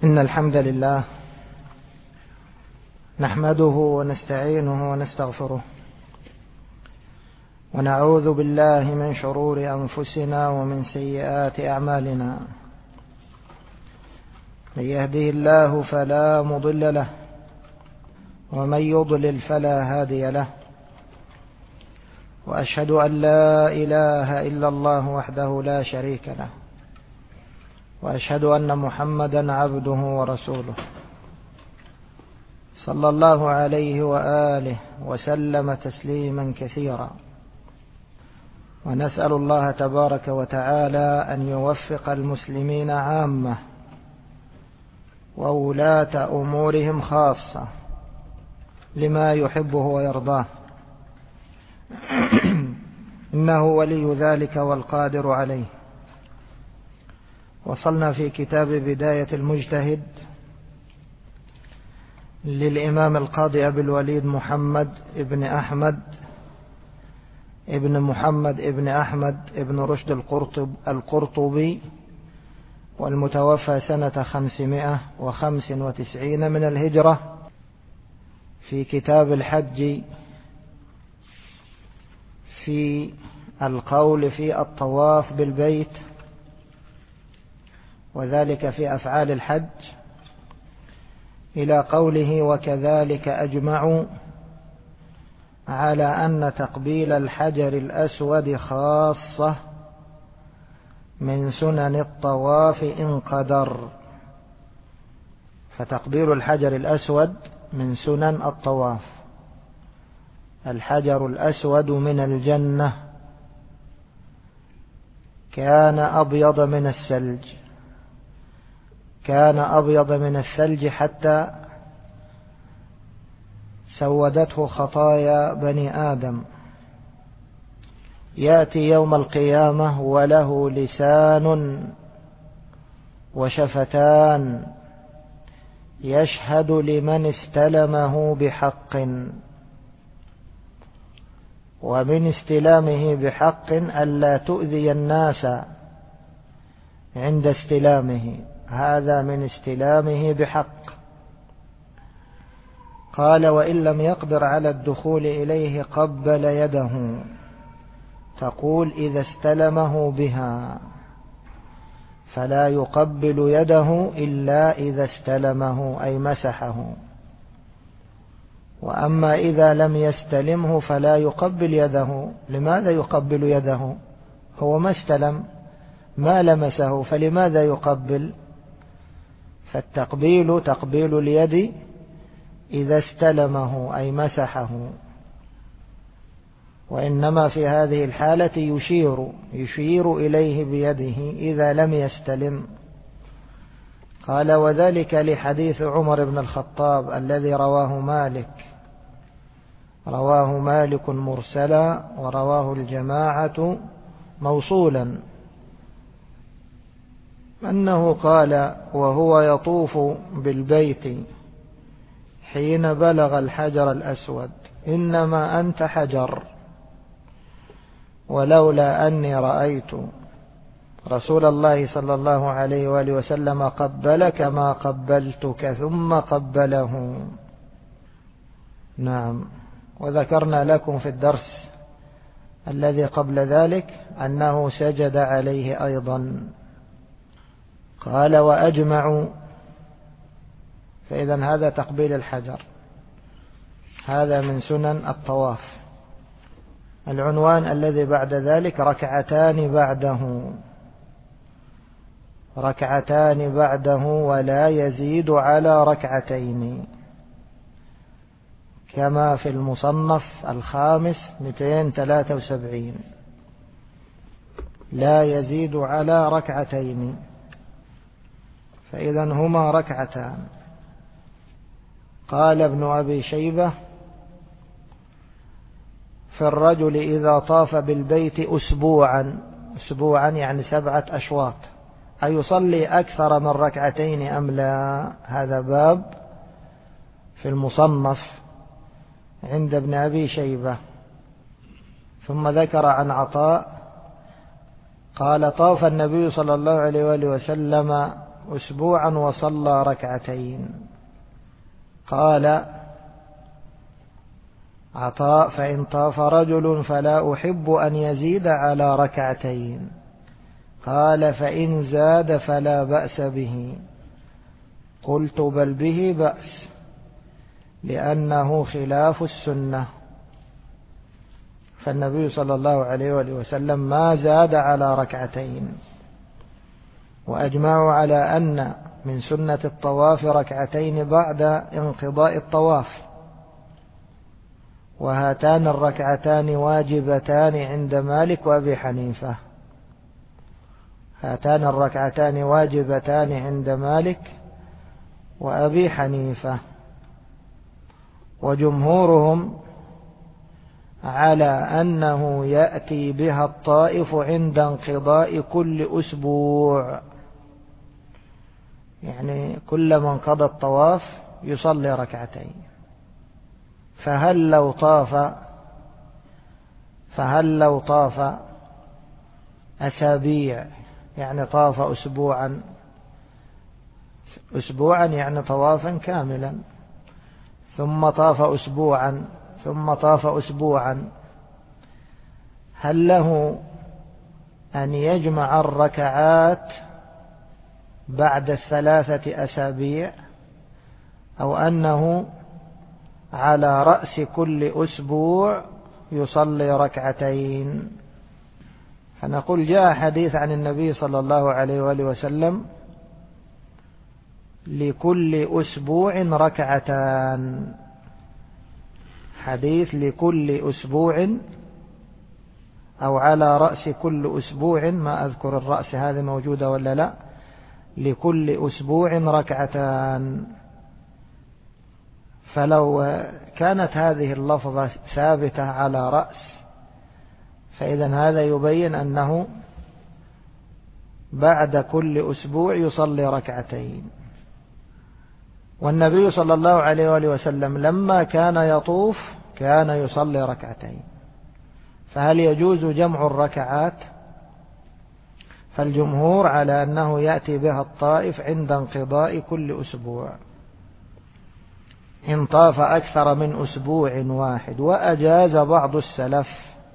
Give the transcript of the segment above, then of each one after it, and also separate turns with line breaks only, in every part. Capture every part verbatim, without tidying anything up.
إن الحمد لله نحمده ونستعينه ونستغفره ونعوذ بالله من شرور أنفسنا ومن سيئات أعمالنا. من يهده الله فلا مضل له ومن يضلل فلا هادي له، وأشهد أن لا إله إلا الله وحده لا شريك له، وأشهد أن محمدا عبده ورسوله صلى الله عليه وآله وسلم تسليما كثيرا. ونسأل الله تبارك وتعالى أن يوفق المسلمين عامة وولاة أمورهم خاصة لما يحبه ويرضاه، إنه ولي ذلك والقادر عليه. وصلنا في كتاب بداية المجتهد للإمام القاضي أبي الوليد محمد ابن أحمد ابن محمد ابن أحمد ابن رشد القرطب القرطبي، والمتوفى سنة خمسمائة وخمس وتسعين من الهجرة، في كتاب الحج في القول في الطواف بالبيت، وذلك في أفعال الحج، إلى قوله: وكذلك أجمعوا على أن تقبيل الحجر الأسود خاصة من سنن الطواف إن قدر. فتقبيل الحجر الأسود من سنن الطواف. الحجر الأسود من الجنة، كان أبيض من الثلج كان أبيض من الثلج حتى سودته خطايا بني آدم. يأتي يوم القيامة وله لسان وشفتان يشهد لمن استلمه بحق، ومن استلامه بحق ألا تؤذي الناس عند استلامه، هذا من استلامه بحق. قال: وإن لم يقدر على الدخول إليه قبل يده، تقول إذا استلمه بها، فلا يقبل يده إلا إذا استلمه أي مسحه. وأما إذا لم يستلمه فلا يقبل يده. لماذا يقبل يده؟ هو ما استلم، ما لمسه، فلماذا يقبل؟ فالتقبيل تقبيل اليد إذا استلمه أي مسحه، وإنما في هذه الحالة يشير يشير إليه بيده إذا لم يستلم. قال: وذلك لحديث عمر بن الخطاب الذي رواه مالك رواه مالك مرسلا، ورواه الجماعة موصولا، أنه قال وهو يطوف بالبيت حين بلغ الحجر الأسود: إنما أنت حجر، ولولا أني رأيت رسول الله صلى الله عليه وآله وسلم قبلك ما قبلتك ثم قبله. نعم. وذكرنا لكم في الدرس الذي قبل ذلك أنه سجد عليه أيضا. قال: وأجمعوا. فإذا هذا تقبيل الحجر، هذا من سنن الطواف. العنوان الذي بعد ذلك: ركعتان بعده ركعتان بعده ولا يزيد على ركعتين، كما في المصنف الخامس مئتين وثلاثة وسبعين، لا يزيد على ركعتين، فإذا هما ركعتان. قال ابن أبي شيبة: في الرجل إذا طاف بالبيت أسبوعا أسبوعا يعني سبعة أشواط، أيصلي أكثر من ركعتين أم لا؟ هذا باب في المصنف عند ابن أبي شيبة. ثم ذكر عن عطاء قال: طاف النبي صلى الله عليه وآله وسلم أسبوعا وصلى ركعتين. قال عطاء: فإن طاف رجل فلا أحب أن يزيد على ركعتين. قال: فإن زاد فلا بأس به. قلت: بل به بأس، لأنه خلاف السنة. فالنبي صلى الله عليه وآله وسلم ما زاد على ركعتين، وأجمعوا على أن من سنة الطواف ركعتين بعد انقضاء الطواف، وهاتان الركعتان واجبتان عند مالك وأبي حنيفة. هاتان الركعتان واجبتان عند مالك وأبي حنيفة، وجمهورهم على أنه يأتي بها الطائف عند انقضاء كل أسبوع، يعني كلما انقضى الطواف يصلي ركعتين. فهل لو طاف فهل لو طاف أسابيع، يعني طاف أسبوعا أسبوعا يعني طوافا كاملا، ثم طاف أسبوعا ثم طاف أسبوعا، هل له أن يجمع الركعات بعد الثلاثة أسابيع، أو أنه على رأس كل أسبوع يصلي ركعتين؟ فنقول: جاء حديث عن النبي صلى الله عليه وآله وسلم: لكل أسبوع ركعتان. حديث لكل أسبوع، أو على رأس كل أسبوع، ما أذكر الرأس هذه موجودة ولا لا، لكل أسبوع ركعتان. فلو كانت هذه اللفظة ثابتة على رأس، فإذا هذا يبين أنه بعد كل أسبوع يصلي ركعتين. والنبي صلى الله عليه وآله وسلم لما كان يطوف كان يصلي ركعتين، فهل يجوز جمع الركعات؟ فالجمهور على أنه يأتي بها الطائف عند انقضاء كل أسبوع، إن طاف أكثر من أسبوع واحد. وأجاز بعض السلف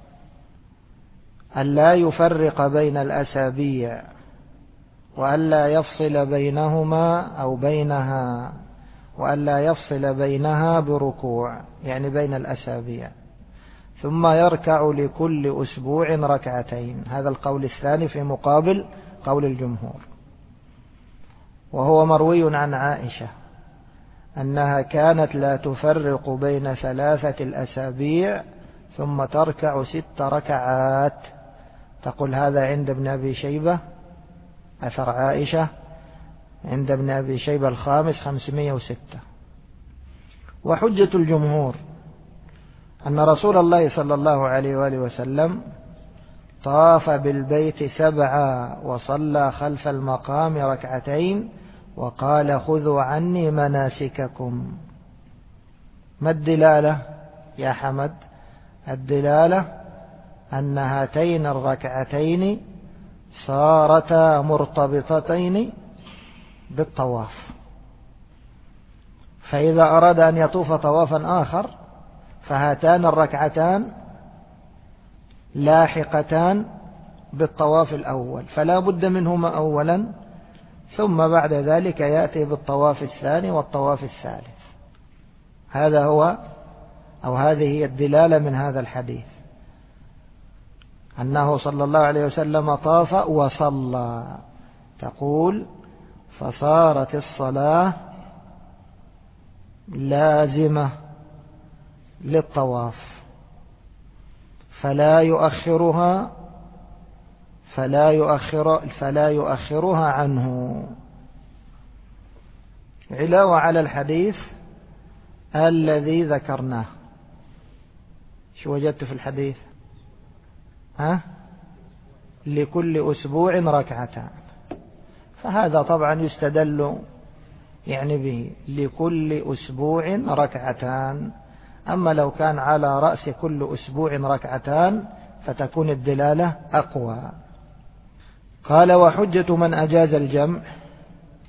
أن لا يفرق بين الأسابيع، وأن لا يفصل بينهما أو بينها، وأن لا يفصل بينها بركوع، يعني بين الأسابيع، ثم يركع لكل أسبوع ركعتين. هذا القول الثاني في مقابل قول الجمهور. وهو مروي عن عائشة أنها كانت لا تفرق بين ثلاثة الأسابيع ثم تركع ست ركعات. تقول هذا عند ابن أبي شيبة، أثر عائشة عند ابن أبي شيبة الخامس خمسمائة وستة. وحجة الجمهور أن رسول الله صلى الله عليه وآله وسلم طاف بالبيت سبعا وصلى خلف المقام ركعتين وقال: خذوا عني مناسككم. ما الدلالة يا حمد؟ الدلالة أن هاتين الركعتين صارتا مرتبطتين بالطواف، فإذا أراد أن يطوف طوافا آخر فهاتان الركعتان لاحقتان بالطواف الأول، فلا بد منهما أولا، ثم بعد ذلك يأتي بالطواف الثاني والطواف الثالث. هذا هو أو هذه هي الدلالة من هذا الحديث، أنه صلى الله عليه وسلم طاف وصلى. تقول: فصارت الصلاة لازمة للطواف، فلا يؤخرها فلا يؤخر فلا يؤخرها عنه، علاوة على الحديث الذي ذكرناه. شو وجدت في الحديث؟ ها؟ لكل أسبوع ركعتان، فهذا طبعا يستدل يعني به لكل أسبوع ركعتان. أما لو كان على رأس كل أسبوع ركعتان فتكون الدلالة أقوى. قال: وحجة من أجاز الجمع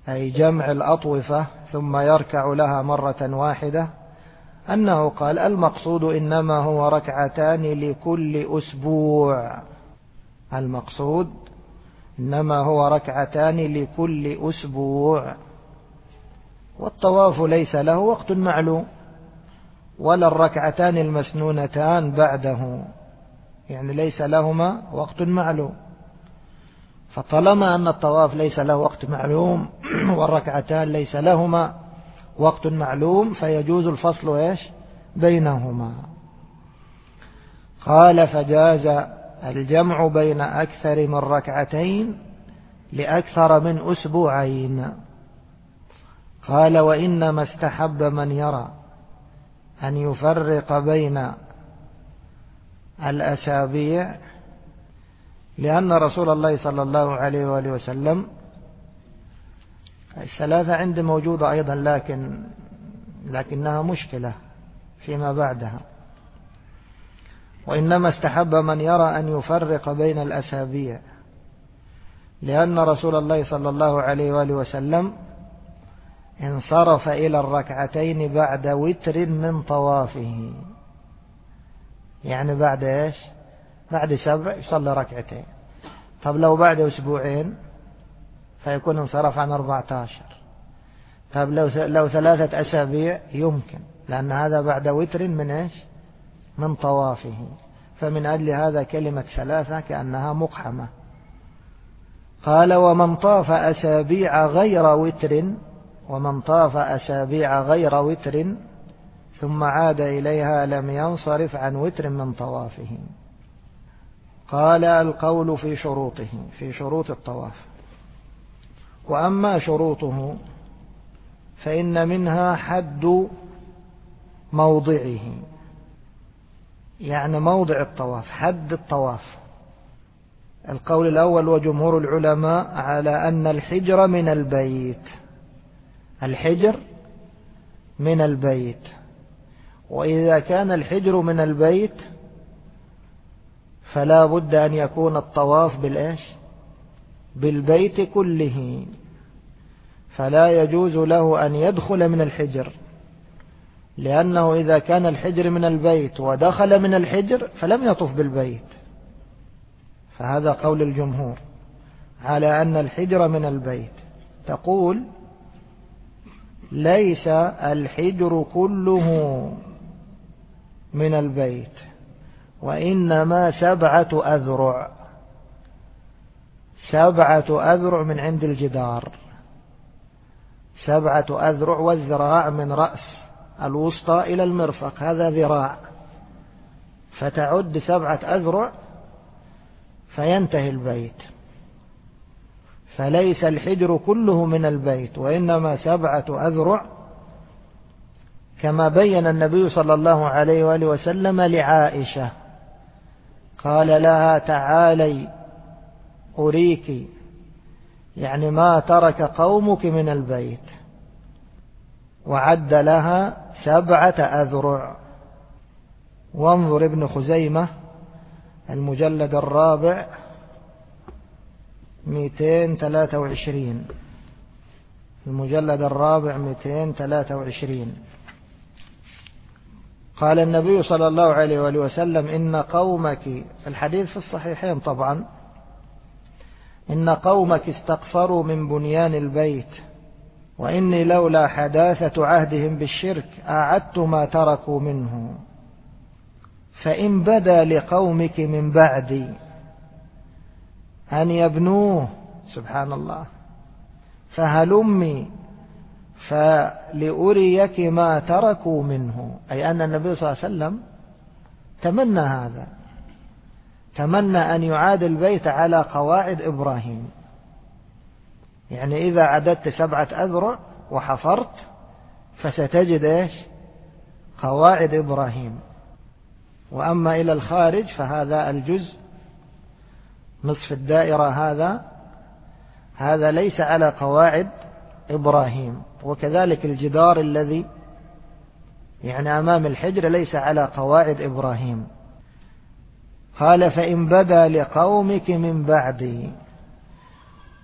أي جمع الأطوفة ثم يركع لها مرة واحدة، أنه قال المقصود إنما هو ركعتان لكل أسبوع، المقصود إنما هو ركعتان لكل أسبوع. والطواف ليس له وقت معلوم، ولا الركعتان المسنونتان بعده، يعني ليس لهما وقت معلوم. فطالما أن الطواف ليس له وقت معلوم والركعتان ليس لهما وقت معلوم، فيجوز الفصل إيش بينهما. قال فجاز الجمع بين أكثر من ركعتين لأكثر من أسبوعين. قال وإنما استحب من يرى أن يفرق بين الأسابيع، لأن رسول الله صلى الله عليه وآله وسلم، الثلاثة عندي موجودة أيضا، لكن لكنها مشكلة فيما بعدها. وإنما استحب من يرى أن يفرق بين الأسابيع، لأن رسول الله صلى الله عليه وآله وسلم انصرف إلى الركعتين بعد وتر من طوافه، يعني بعد إيش بعد سبع يصلي ركعتين. طب لو بعد أسبوعين فيكون انصرف عن أربعة عشر. طب لو لو ثلاثة أسابيع يمكن، لأن هذا بعد وتر من إيش من طوافه. فمن أجل هذا كلمة ثلاثة كأنها مقحمة. قال ومن طاف أسابيع غير وتر ومن طاف أسابيع غير وتر ثم عاد إليها لم ينصرف عن وتر من طوافه. قال القول في شروطه، في شروط الطواف. وأما شروطه فإن منها حد موضعه، يعني موضع الطواف، حد الطواف. القول الأول وجمهور العلماء على أن الحجر من البيت، الحجر من البيت. وإذا كان الحجر من البيت فلا بد أن يكون الطواف بالإيش بالبيت كله، فلا يجوز له أن يدخل من الحجر، لأنه إذا كان الحجر من البيت ودخل من الحجر فلم يطف بالبيت. فهذا قول الجمهور على أن الحجر من البيت. تقول ليس الحجر كله من البيت، وإنما سبعة أذرع، سبعة أذرع من عند الجدار، سبعة أذرع، والذراع من رأس الوسطى إلى المرفق، هذا ذراع، فتعد سبعة أذرع فينتهي البيت. فليس الحجر كله من البيت، وإنما سبعة أذرع، كما بين النبي صلى الله عليه وآله وسلم لعائشة، قال لها تعالي أريك، يعني ما ترك قومك من البيت، وعد لها سبعة أذرع. وانظر ابن خزيمة المجلد الرابع مئتين وثلاثة وعشرين، المجلد الرابع مئتين وثلاثة وعشرين. قال النبي صلى الله عليه وآله وسلم إن قومك، الحديث في الصحيحين طبعا، إن قومك استقصروا من بنيان البيت، وإني لولا حداثة عهدهم بالشرك أعدت ما تركوا منه، فإن بدا لقومك من بعدي أن يبنوه، سبحان الله، فهلمي فلأريك ما تركوا منه. أي أن النبي صلى الله عليه وسلم تمنى هذا، تمنى أن يعاد البيت على قواعد إبراهيم. يعني إذا عددت سبعة أذرع وحفرت فستجد إيش قواعد إبراهيم. وأما إلى الخارج فهذا الجزء نصف الدائرة، هذا هذا ليس على قواعد إبراهيم. وكذلك الجدار الذي يعني أمام الحجر ليس على قواعد إبراهيم. قال فإن بدا لقومك من بعدي،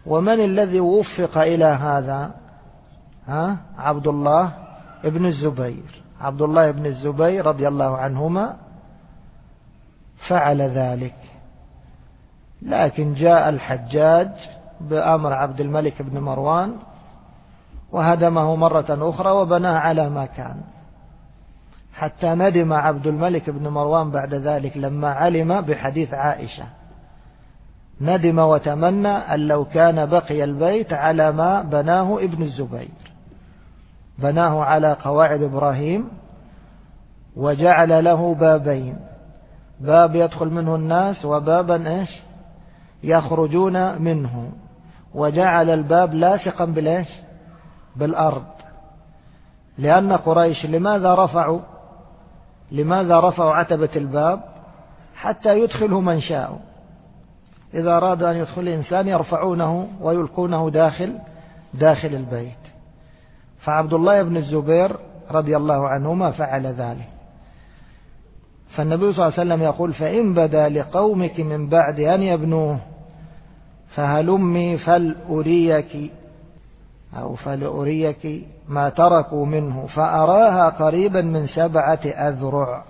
ومن الذي وفق إلى هذا؟ ها؟ عبد الله ابن الزبير. عبد الله بن الزبير رضي الله عنهما فعل ذلك. لكن جاء الحجاج بأمر عبد الملك بن مروان وهدمه مرة أخرى وبناه على ما كان، حتى ندم عبد الملك بن مروان بعد ذلك لما علم بحديث عائشة، ندم وتمنى أن لو كان بقي البيت على ما بناه ابن الزبير، بناه على قواعد إبراهيم وجعل له بابين، باب يدخل منه الناس وبابا إيش يخرجون منه، وجعل الباب لاصقا بالإيش بالأرض. لأن قريش لماذا رفعوا لماذا رفعوا عتبة الباب؟ حتى يدخله من شاء، إذا أرادوا أن يدخل إنسان يرفعونه ويلقونه داخل داخل البيت. فعبد الله بن الزبير رضي الله عنهما فعل ذلك. فالنبي صلى الله عليه وسلم يقول: فإن بدا لقومك من بعد أن يبنوه فهلمي فلأريك أو فلأريك ما تركوا منه فأراها قريبا من سبعة أذرع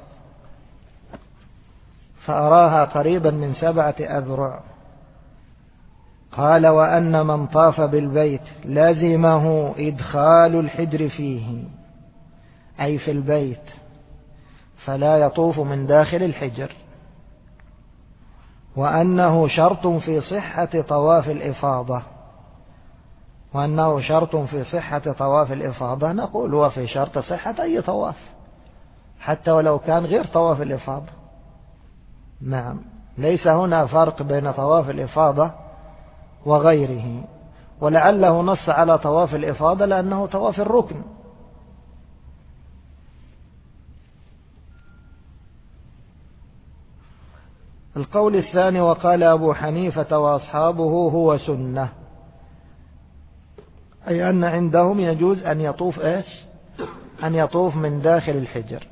فأراها قريبا من سبعة أذرع. قال: وأن من طاف بالبيت لازمه إدخال الحجر فيه، أي في البيت، فلا يطوف من داخل الحجر. وأنه شرط في صحة طواف الإفاضة وأنه شرط في صحة طواف الإفاضة نقول وفي شرط صحة أي طواف حتى ولو كان غير طواف الإفاضة. نعم، ليس هنا فرق بين طواف الإفاضة وغيره، ولعله نص على طواف الإفاضة لأنه طواف الركن. القول الثاني: وقال أبو حنيفة وأصحابه هو سنة، أي أن عندهم يجوز أن يطوف إيش أن يطوف من داخل الحجر.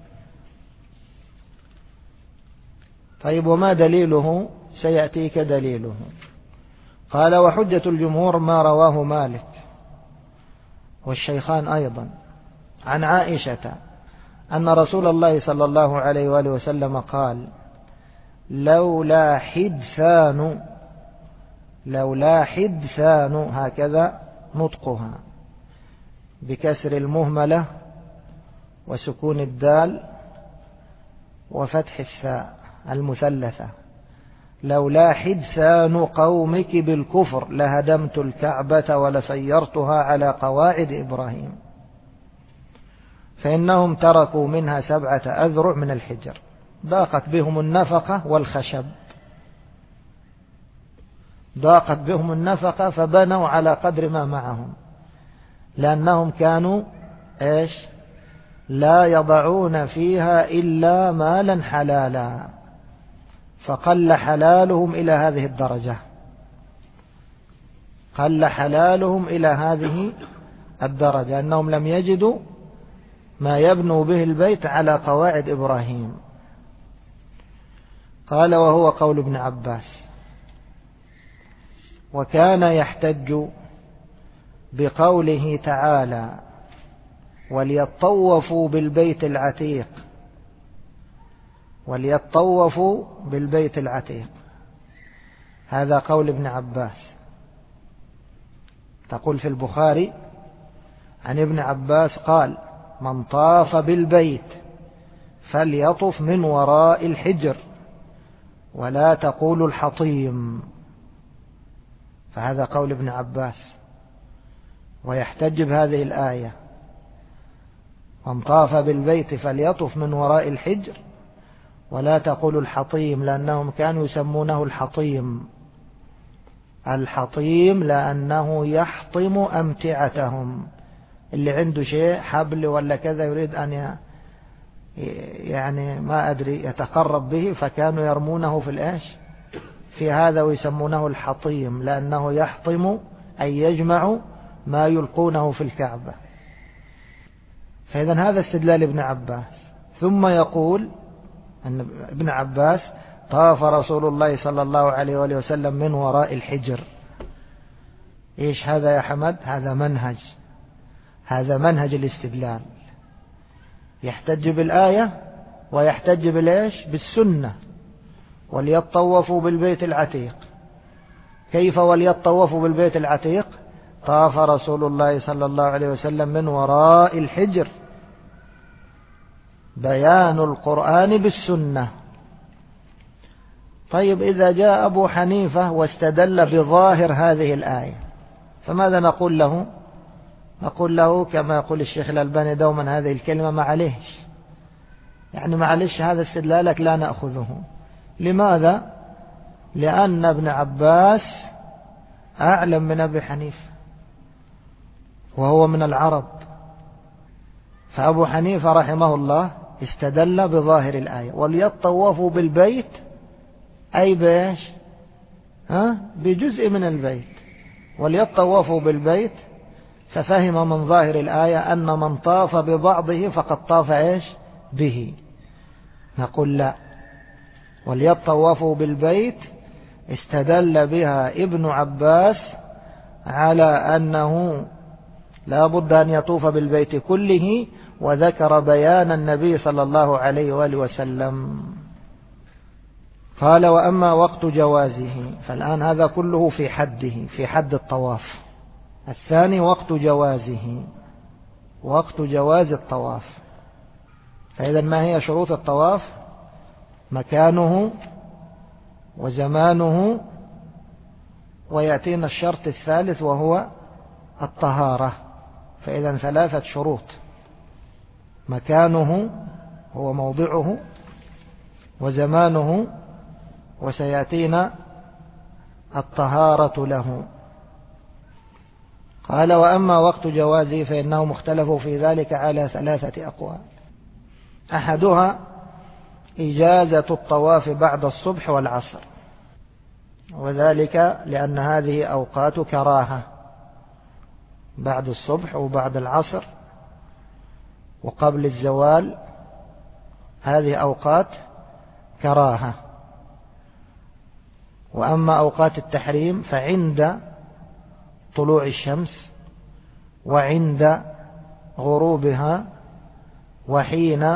طيب، وما دليله؟ سيأتيك دليله. قال: وحجة الجمهور ما رواه مالك والشيخان أيضا عن عائشة أن رسول الله صلى الله عليه وآله وسلم قال: لولا حدثان لولا حدثان هكذا نطقها بكسر المهملة وسكون الدال وفتح الثاء المثلثة، لولا حدثان قومك بالكفر لهدمت الكعبة ولسيرتها على قواعد إبراهيم، فإنهم تركوا منها سبعة أذرع من الحجر، ضاقت بهم النفقة والخشب ضاقت بهم النفقة فبنوا على قدر ما معهم، لأنهم كانوا إيش لا يضعون فيها إلا مالا حلالا، فقل حلالهم إلى هذه الدرجة قل حلالهم إلى هذه الدرجة أنهم لم يجدوا ما يبنوا به البيت على قواعد إبراهيم. قال: وهو قول ابن عباس. وكان يحتج بقوله تعالى: وليطوفوا بالبيت العتيق وليطوفوا بالبيت العتيق، هذا قول ابن عباس. تقول في البخاري عن ابن عباس قال: من طاف بالبيت فليطف من وراء الحجر ولا تقول الحطيم، فهذا قول ابن عباس ويحتج بهذه الآية: من طاف بالبيت فليطف من وراء الحجر ولا تقول الحطيم، لأنهم كانوا يسمونه الحطيم الحطيم لأنه يحطم أمتعتهم، اللي عنده شيء حبل ولا كذا يريد أن يعني ما أدري يتقرب به، فكانوا يرمونه في الإيش في هذا ويسمونه الحطيم، لأنه يحطم أي يجمع ما يلقونه في الكعبة. فإذا هذا استدلال ابن عباس. ثم يقول أن ابن عباس: طاف رسول الله صلى الله عليه وآله وسلم من وراء الحجر، إيش هذا يا حمد؟ هذا منهج، هذا منهج الاستدلال، يحتج بالآية ويحتج بالإيش؟ بالسنة. وليطوفوا بالبيت العتيق. كيف وليطوفوا بالبيت العتيق؟ طاف رسول الله صلى الله عليه وسلم من وراء الحجر، بيان القرآن بالسنة. طيب إذا جاء أبو حنيفة واستدل بظاهر هذه الآية فماذا نقول له؟ نقول له كما يقول الشيخ الألباني دوما هذه الكلمة معليش، يعني معلش هذا استدلالك لا نأخذه. لماذا؟ لأن ابن عباس أعلم من أبي حنيفة وهو من العرب، فأبو حنيفة رحمه الله استدل بظاهر الآية وليطوفوا بالبيت، أي بيش ها؟ بجزء من البيت، وليطوفوا بالبيت، ففهم من ظاهر الآية أن من طاف ببعضه فقد طاف إيش به. نقول لا، وليطوفوا بالبيت استدل بها ابن عباس على أنه لا بد أن يطوف بالبيت كله، وذكر بيان النبي صلى الله عليه وآله وسلم. قال وأما وقت جوازه، فالآن هذا كله في حده، في حد الطواف. الثاني وقت جوازه، وقت جواز الطواف. فإذا ما هي شروط الطواف؟ مكانه وزمانه، ويأتينا الشرط الثالث وهو الطهارة. فإذا ثلاثة شروط: مكانه هو موضعه، وزمانه، وسيأتينا الطهارة له. قال وأما وقت جوازه فإنه مختلف في ذلك على ثلاثة أقوال. أحدها إجازة الطواف بعد الصبح والعصر، وذلك لأن هذه أوقات كراهة، بعد الصبح وبعد العصر وقبل الزوال، هذه أوقات كراهة. وأما أوقات التحريم فعند طلوع الشمس وعند غروبها وحين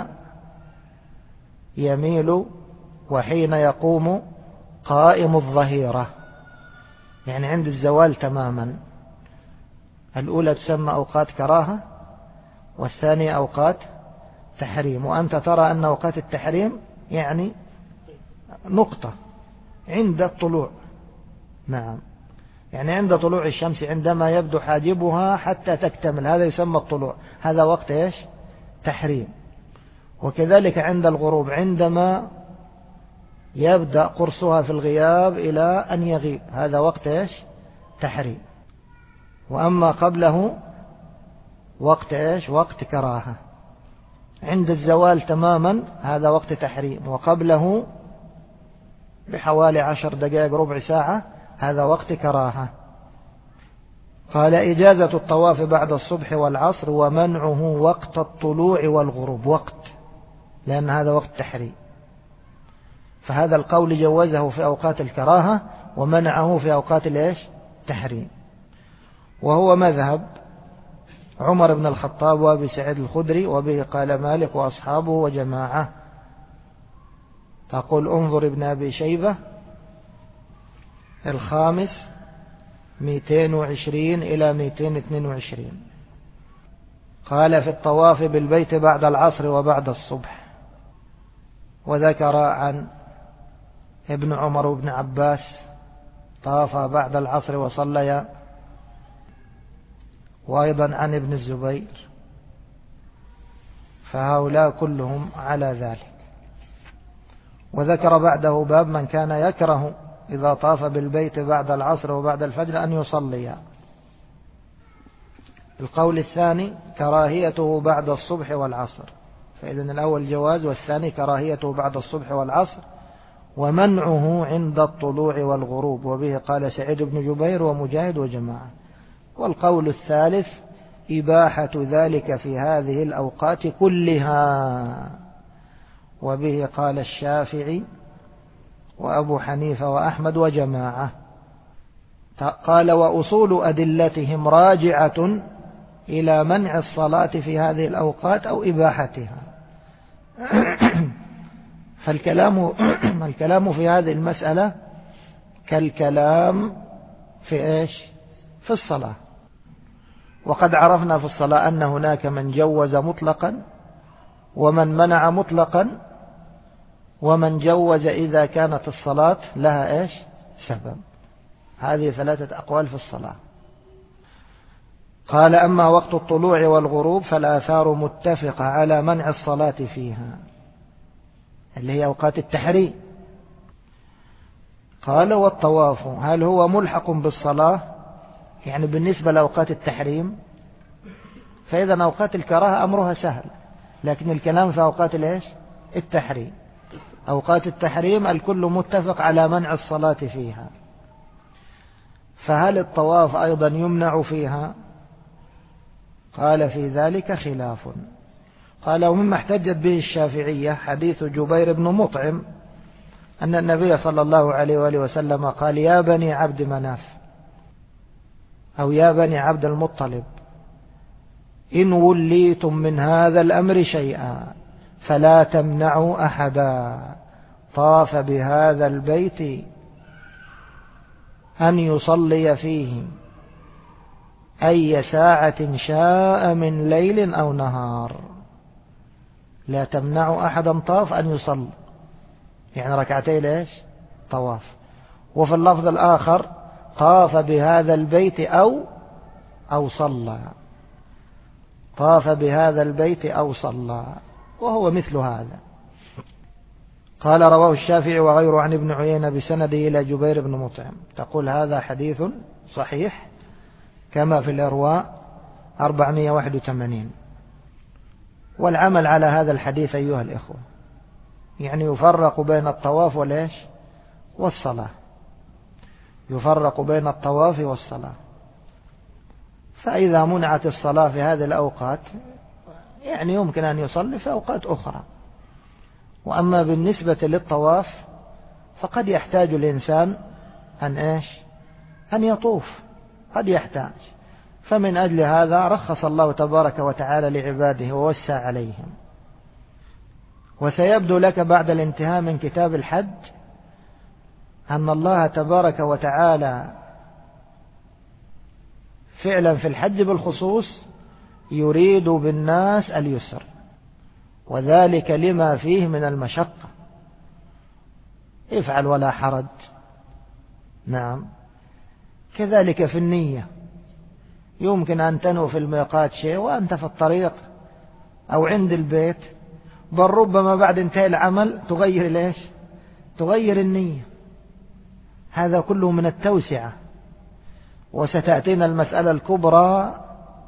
يميل وحين يقوم قائم الظهيرة، يعني عند الزوال تماما. الأولى تسمى أوقات كراهة، والثانية أوقات تحريم. وأنت ترى أن أوقات التحريم يعني نقطة عند الطلوع، نعم، يعني عند طلوع الشمس، عندما يبدو حاجبها حتى تكتمل، هذا يسمى الطلوع، هذا وقت إيش؟ تحريم. وكذلك عند الغروب، عندما يبدأ قرصها في الغياب إلى أن يغيب، هذا وقت إيش؟ تحريم. وأما قبله وقت إيش؟ وقت كراهة. عند الزوال تماما هذا وقت تحريم، وقبله بحوالي عشر دقائق ربع ساعة هذا وقت كراهة. قال إجازة الطواف بعد الصبح والعصر ومنعه وقت الطلوع والغروب، وقت، لأن هذا وقت تحريم. فهذا القول جوزه في أوقات الكراهة ومنعه في أوقات الإيش؟ تحريم. وهو مذهب عمر بن الخطاب وابي سعيد الخدري، وبه قال مالك وأصحابه وجماعة. تقول انظر ابن أبي شيبة الخامس مئتين وعشرين إلى مئتين واثنين وعشرين. قال في الطواف بالبيت بعد العصر وبعد الصبح. وذكر عن ابن عمر وابن عباس طاف بعد العصر وصليا، وأيضا عن ابن الزبير، فهؤلاء كلهم على ذلك. وذكر بعده باب من كان يكره إذا طاف بالبيت بعد العصر وبعد الفجر أن يصلي. القول الثاني كراهيته بعد الصبح والعصر، فإذا الأول جواز، والثاني كراهيته بعد الصبح والعصر، ومنعه عند الطلوع والغروب، وبه قال سعيد بن جبير ومجاهد وجماعة. والقول الثالث إباحة ذلك في هذه الأوقات كلها، وبه قال الشافعي وأبو حنيفة وأحمد وجماعة. قال وأصول أدلتهم راجعة إلى منع الصلاة في هذه الأوقات أو إباحتها. فالكلام الكلام في هذه المسألة كالكلام في إيش؟ في الصلاة. وقد عرفنا في الصلاة أن هناك من جوز مطلقا ومن منع مطلقا ومن جوز إذا كانت الصلاة لها إيش؟ سبب. هذه ثلاثة أقوال في الصلاة. قال أما وقت الطلوع والغروب فالآثار متفقة على منع الصلاة فيها اللي هي أوقات التحريم. قال والطواف هل هو ملحق بالصلاة؟ يعني بالنسبة لأوقات التحريم فإذا أوقات الكراهة أمرها سهل، لكن الكلام في أوقات الإيش؟ التحريم. أوقات التحريم الكل متفق على منع الصلاة فيها، فهل الطواف أيضا يمنع فيها؟ قال في ذلك خلاف. قال ومما احتجت به الشافعية حديث جبير بن مطعم أن النبي صلى الله عليه وآله وسلم قال يا بني عبد مناف أو يا بني عبد المطلب إن وليتم من هذا الأمر شيئا فلا تمنعوا أحدا طاف بهذا البيت أن يصلي فيه أي ساعة شاء من ليل أو نهار. لا تمنعوا أحدا طاف أن يصلي، يعني ركعتي ليش؟ طواف. وفي اللفظ الآخر طاف بهذا البيت أو أو صلى، طاف بهذا البيت أو صلى، وهو مثل هذا. قال رواه الشافعي وغيره عن ابن عيينة بسنده إلى جبير بن مطعم. تقول هذا حديث صحيح كما في الإرواء أربعمائة وواحد وثمانين. والعمل على هذا الحديث أيها الإخوة يعني يفرق بين الطواف والإيش؟ والصلاة. يفرق بين الطواف والصلاة. فإذا منعت الصلاة في هذه الأوقات يعني يمكن أن يصلي في أوقات أخرى. وأما بالنسبة للطواف فقد يحتاج الإنسان أن إيش؟ أن يطوف، قد يحتاج. فمن أجل هذا رخص الله تبارك وتعالى لعباده ووسع عليهم. وسيبدو لك بعد الانتهاء من كتاب الحج أن الله تبارك وتعالى فعلا في الحج بالخصوص يريد بالناس اليسر، وذلك لما فيه من المشقة. افعل ولا حرج. نعم. كذلك في النية يمكن أن تنوي في الميقات شيء وأنت في الطريق أو عند البيت، بل ربما بعد انتهاء العمل تغير ليش؟ تغير النية. هذا كله من التوسعة. وستأتينا المسألة الكبرى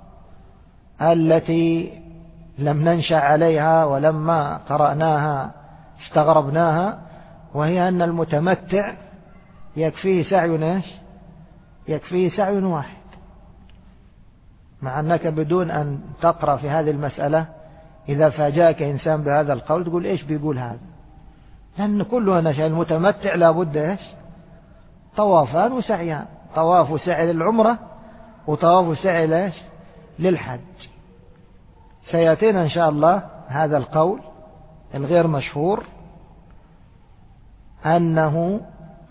التي لم ننشأ عليها ولما قرأناها استغربناها، وهي أن المتمتع يكفيه سعي ايش؟ يكفيه سعي واحد. مع أنك بدون أن تقرأ في هذه المسألة إذا فاجأك إنسان بهذا القول تقول إيش بيقول هذا؟ لأن كله نشأ المتمتع لابد إيش؟ طوافان وسعيان، طواف وسعي للعمرة وطواف وسعي ليش؟ للحج. سيأتينا إن شاء الله هذا القول الغير مشهور أنه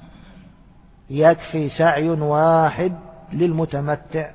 يكفي سعي واحد للمتمتع،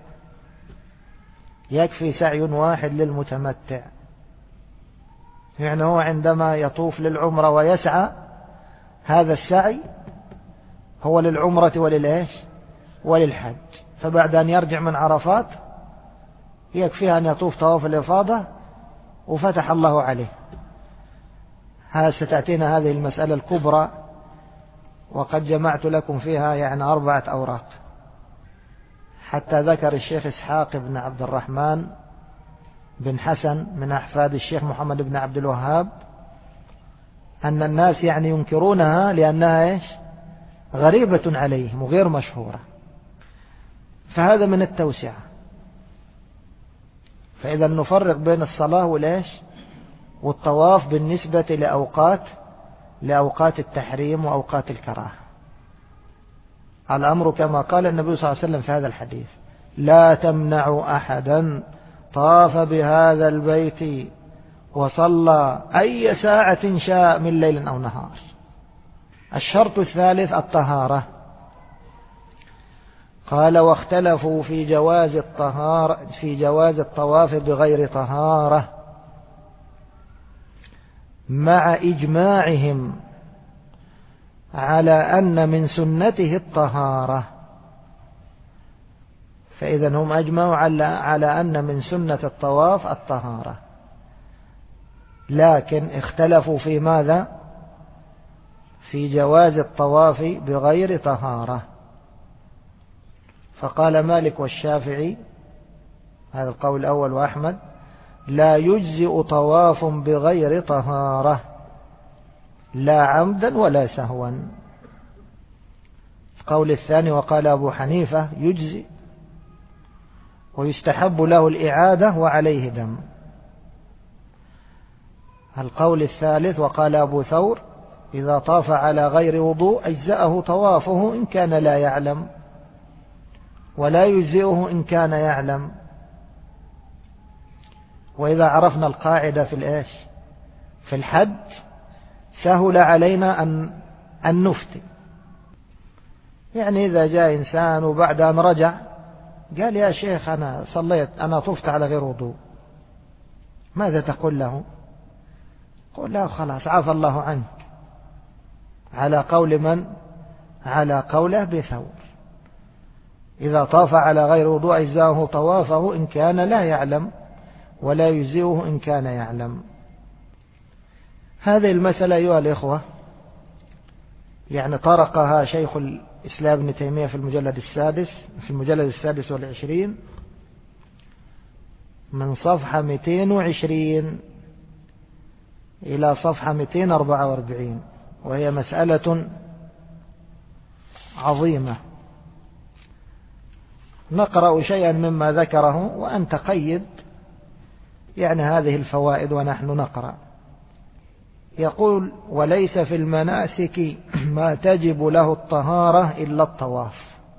يكفي سعي واحد للمتمتع. يعني هو عندما يطوف للعمرة ويسعى هذا السعي هو للعمرة وللإيش؟ وللحج. فبعد أن يرجع من عرفات يكفيه أن يطوف طواف الإفاضة وفتح الله عليه. ها ستأتينا هذه المسألة الكبرى، وقد جمعت لكم فيها يعني أربعة أوراق. حتى ذكر الشيخ إسحاق بن عبد الرحمن بن حسن من أحفاد الشيخ محمد بن عبد الوهاب أن الناس يعني ينكرونها لأنها إيش؟ غريبة عليهم وغير مشهورة. فهذا من التوسعة. فإذا نفرق بين الصلاة والإيش؟ والطواف بالنسبة لأوقات لأوقات التحريم وأوقات الكراهة. الأمر كما قال النبي صلى الله عليه وسلم في هذا الحديث: لا تمنعوا أحدا طاف بهذا البيت وصلى أي ساعة شاء من ليل أو نهار. الشرط الثالث الطهارة. قال: واختلفوا في جواز الطهارة في جواز الطواف بغير طهارة مع إجماعهم على أن من سنته الطهارة. فإذا هم أجمعوا على أن من سنة الطواف الطهارة، لكن اختلفوا في ماذا؟ في جواز الطواف بغير طهارة. فقال مالك والشافعي، هذا القول الأول، وأحمد: لا يجزئ طواف بغير طهارة لا عمدا ولا سهوا. القول الثاني وقال أبو حنيفة: يجزئ ويستحب له الإعادة وعليه دم. القول الثالث وقال أبو ثور: إذا طاف على غير وضوء أجزأه طوافه إن كان لا يعلم، ولا يجزئه إن كان يعلم. وإذا عرفنا القاعدة في الإيش في الحج سهل علينا أن أن نفتي. يعني إذا جاء إنسان وبعد أن رجع قال: يا شيخ أنا صليت أنا طفت على غير وضوء، ماذا تقول له؟ قل له: خلاص عفى الله عنك، على قول من؟ على قوله بثور. إذا طاف على غير وضوء أجزاه طوافه إن كان لا يعلم، ولا يجزئه إن كان يعلم. هذه المسألة أيها الإخوة يعني طرقها شيخ الإسلام ابن تيمية في المجلد السادس في المجلد السادس والعشرين من صفحة مئتين وعشرين إلى صفحة مئتين وأربعة وأربعين، وهي مسألة عظيمة. نقرأ شيئا مما ذكره وأن تقيد يعني هذه الفوائد ونحن نقرأ. يقول: وليس في المناسك ما تجب له الطهارة إلا الطواف،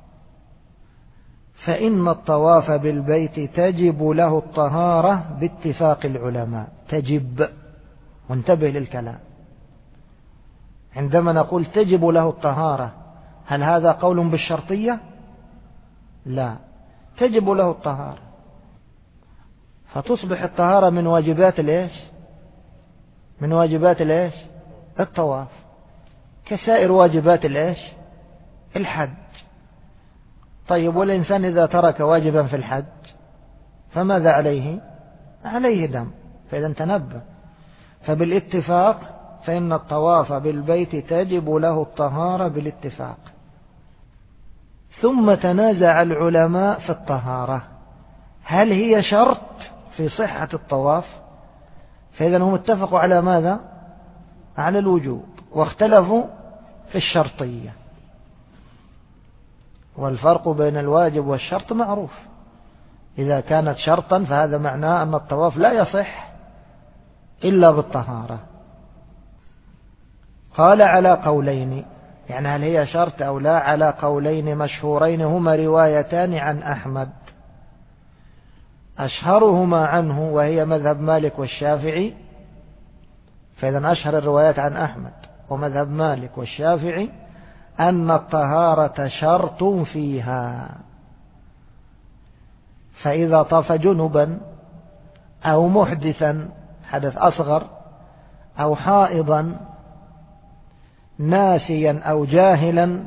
فإن الطواف بالبيت تجب له الطهارة باتفاق العلماء. تجب، وانتبه للكلام، عندما نقول تجب له الطهارة هل هذا قول بالشرطية؟ لا، تجب له الطهارة، فتصبح الطهارة من واجبات الإيش؟ من واجبات الإيش؟ الطواف، كسائر واجبات الإيش؟ الحج. طيب، والإنسان إذا ترك واجبا في الحج فماذا عليه؟ عليه دم. فإذا تنبه، فبالاتفاق فإن الطواف بالبيت تجب له الطهارة بالاتفاق. ثم تنازع العلماء في الطهارة، هل هي شرط في صحة الطواف؟ فإذا هم اتفقوا على ماذا؟ على الوجوب، واختلفوا في الشرطية. والفرق بين الواجب والشرط معروف، إذا كانت شرطا فهذا معناه أن الطواف لا يصح إلا بالطهارة. قال: على قولين، يعني هل هي شرط أو لا؟ على قولين مشهورين هما روايتان عن أحمد، أشهرهما عنه وهي مذهب مالك والشافعي. فإذا أشهر الروايات عن أحمد ومذهب مالك والشافعي أن الطهارة شرط فيها. فإذا طاف جنبا أو محدثا حدث أصغر أو حائضا ناسيا أو جاهلا،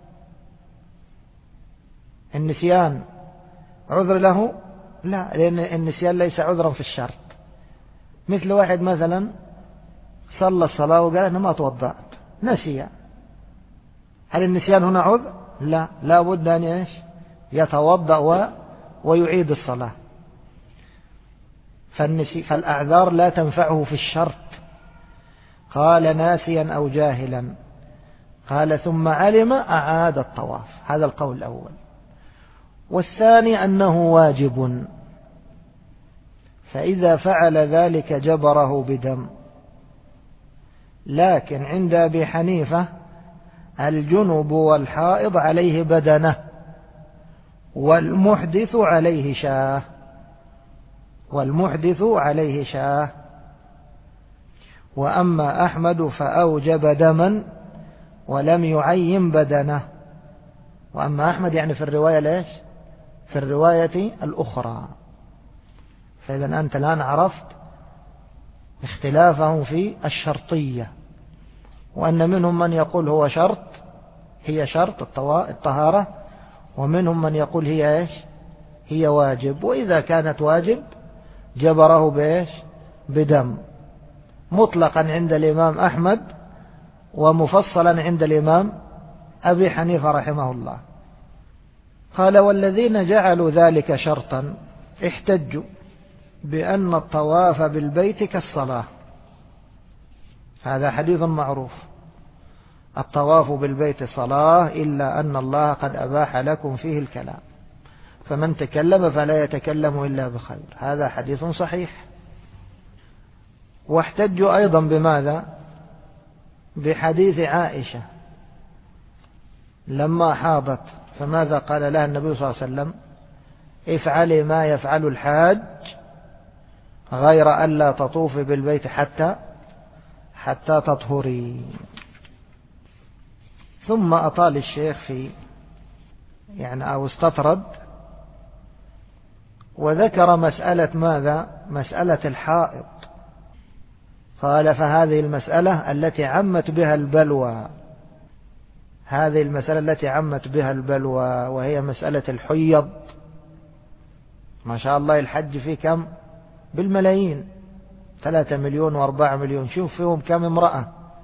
النسيان عذر له؟ لا، لأن النسيان ليس عذرا في الشرط. مثل واحد مثلا صلى الصلاة وقال أنا ما توضأت، نسي، هل النسيان هنا عذر؟ لا، لا بد أن إيش؟ يتوضأ و... ويعيد الصلاة. فالنسي... فالأعذار لا تنفعه في الشرط. قال: ناسيا أو جاهلا. قال: ثم علم أعاد الطواف. هذا القول الأول. والثاني أنه واجب، فإذا فعل ذلك جبره بدم. لكن عند أبي حنيفة الجنب والحائض عليه بدنه والمحدث عليه شاه، والمحدث عليه شاه. وأما أحمد فأوجب دما ولم يعين بدنه. وأما أحمد يعني في الرواية ليش؟ في الرواية الأخرى. فإذا أنت الآن عرفت اختلافهم في الشرطية، وأن منهم من يقول هو شرط، هي شرط الطهارة، ومنهم من يقول هي إيش؟ هي واجب. وإذا كانت واجب جبره بإيش؟ بدم، مطلقا عند الإمام أحمد ومفصلا عند الإمام أبي حنيفة رحمه الله. قال: والذين جعلوا ذلك شرطا احتجوا بأن الطواف بالبيت كالصلاة. هذا حديث معروف: الطواف بالبيت صلاة إلا أن الله قد أباح لكم فيه الكلام، فمن تكلم فلا يتكلم إلا بخير. هذا حديث صحيح. واحتجوا أيضا بماذا؟ بحديث عائشة لما حاضت، فماذا قال لها النبي صلى الله عليه وسلم؟ افعلي ما يفعل الحاج غير ألا تطوفي بالبيت حتى حتى تطهري. ثم أطال الشيخ في يعني أو استطرد وذكر مسألة ماذا؟ مسألة الحائض. قال: فهذه المسألة التي عمت بها البلوى، هذه المسألة التي عمت بها البلوى وهي مسألة الحيض. ما شاء الله الحج فيه كم؟ بالملايين، ثلاثة مليون واربعة مليون، شوف فيهم كم امرأة.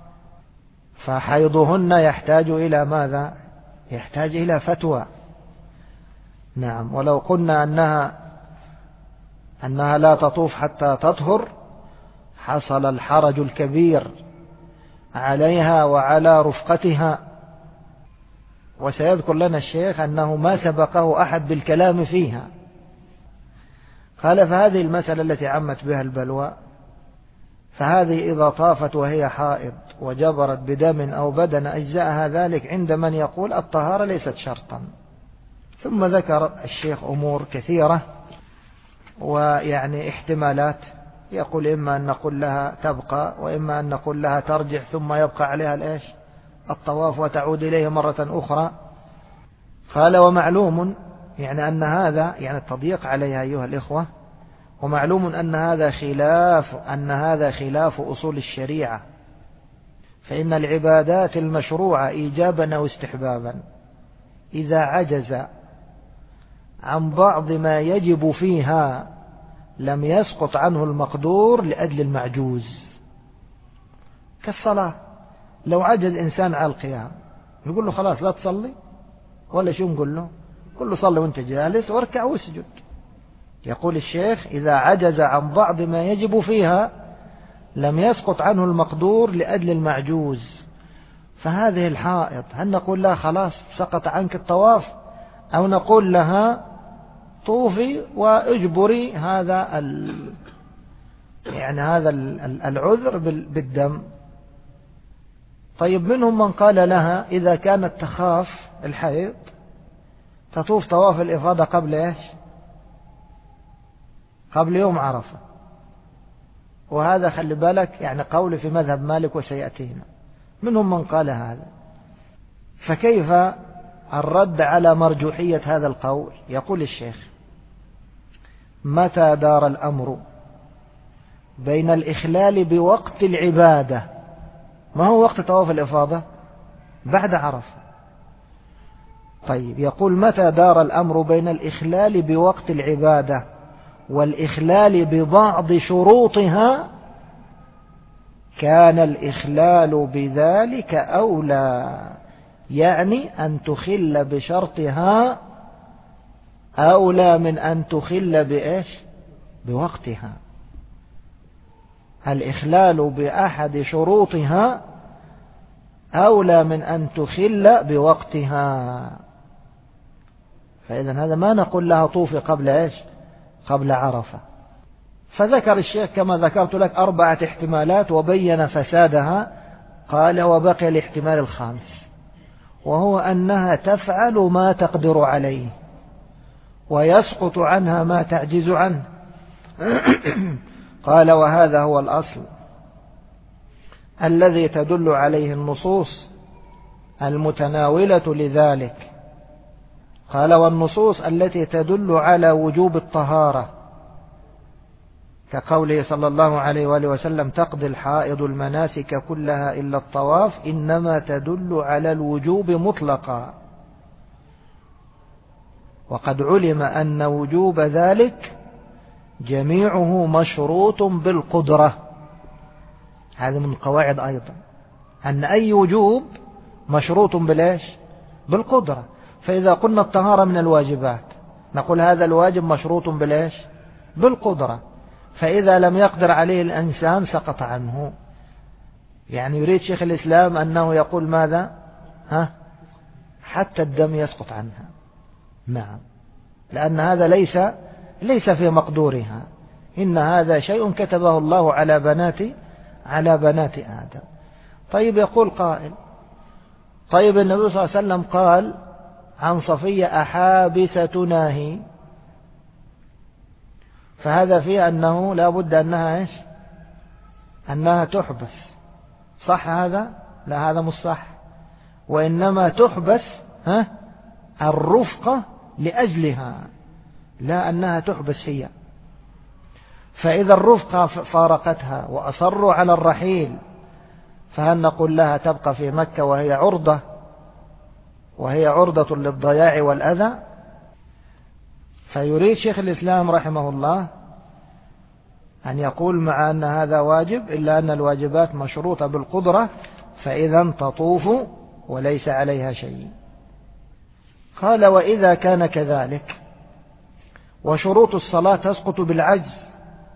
فحيضهن يحتاج إلى ماذا؟ يحتاج إلى فتوى. نعم. ولو قلنا أنها أنها لا تطوف حتى تطهر حصل الحرج الكبير عليها وعلى رفقتها. وسيذكر لنا الشيخ أنه ما سبقه أحد بالكلام فيها. قال: فهذه المسألة التي عمت بها البلوى، فهذه إذا طافت وهي حائض وجبرت بدم أو بدن أجزاءها ذلك عند من يقول الطهارة ليست شرطا. ثم ذكر الشيخ أمور كثيرة ويعني احتمالات، يقول إما أن نقول لها تبقى، وإما أن نقول لها ترجع ثم يبقى عليها الإيش؟ الطواف وتعود إليه مرة أخرى. قال: ومعلوم يعني أن هذا يعني التضييق عليها أيها الإخوة، ومعلوم أن هذا خلاف أن هذا خلاف أصول الشريعة، فإن العبادات المشروعة إيجابا أو استحبابا إذا عجز عن بعض ما يجب فيها لم يسقط عنه المقدور لأجل المعجوز. كالصلاة، لو عجز إنسان على القيام يقول له خلاص لا تصلي، ولا شو نقول له؟ قل له صلي وانت جالس واركع واسجد. يقول الشيخ: إذا عجز عن بعض ما يجب فيها لم يسقط عنه المقدور لأجل المعجوز. فهذه الحائض هل نقول لها خلاص سقط عنك الطواف، أو نقول لها طوفي واجبري هذا ال... يعني هذا العذر بالدم؟ طيب، منهم من قال لها إذا كانت تخاف الحيض تطوف طواف الإفاضة قبل إيش؟ قبل يوم عرفة. وهذا خلي بالك يعني قول في مذهب مالك وسيأتينا. منهم من قال هذا. فكيف الرد على مرجوحية هذا القول؟ يقول الشيخ: متى دار الأمر بين الإخلال بوقت العبادة، ما هو وقت طواف الإفاضة؟ بعد عرفة. طيب، يقول: متى دار الأمر بين الإخلال بوقت العبادة والإخلال ببعض شروطها كان الإخلال بذلك أولى، يعني أن تخل بشرطها أولى من أن تخل بإيش؟ بوقتها. الإخلال بأحد شروطها أولى من أن تخل بوقتها. فإذا هذا ما نقول لها طوفي قبل إيش؟ قبل عرفة. فذكر الشيخ كما ذكرت لك أربعة احتمالات وبين فسادها. قال: وبقي الاحتمال الخامس وهو أنها تفعل ما تقدر عليه ويسقط عنها ما تعجز عنه. قال وهذا هو الأصل الذي تدل عليه النصوص المتناولة لذلك. قال والنصوص التي تدل على وجوب الطهارة كقوله صلى الله عليه وآله وسلم تقضي الحائض المناسك كلها إلا الطواف إنما تدل على الوجوب مطلقا، وقد علم أن وجوب ذلك جميعه مشروط بالقدرة. هذا من القواعد أيضا أن أي وجوب مشروط بالإيش؟ بالقدرة. فإذا قلنا الطهارة من الواجبات نقول هذا الواجب مشروط بالإيش؟ بالقدرة. فإذا لم يقدر عليه الإنسان سقط عنه. يعني يريد شيخ الإسلام أنه يقول ماذا؟ ها؟ حتى الدم يسقط عنها. نعم، لأن هذا ليس ليس في مقدورها، إن هذا شيء كتبه الله على بنات على بنات آدم. طيب يقول قائل طيب النبي صلى الله عليه وسلم قال عن صفية أحابستنا هي، فهذا فيه أنه لا بد أنها إيش؟ أنها تحبس. صح هذا؟ لا، هذا مش صح، وإنما تحبس ها الرفقة لأجلها، لا أنها تحبس هي. فإذا الرفقة فارقتها وأصروا على الرحيل فهل نقول لها تبقى في مكة وهي عرضة وهي عرضة للضياع والأذى؟ فيريد شيخ الإسلام رحمه الله أن يقول مع أن هذا واجب إلا أن الواجبات مشروطة بالقدرة، فإذا تطوف وليس عليها شيء. قال وإذا كان كذلك وشروط الصلاة تسقط بالعجز.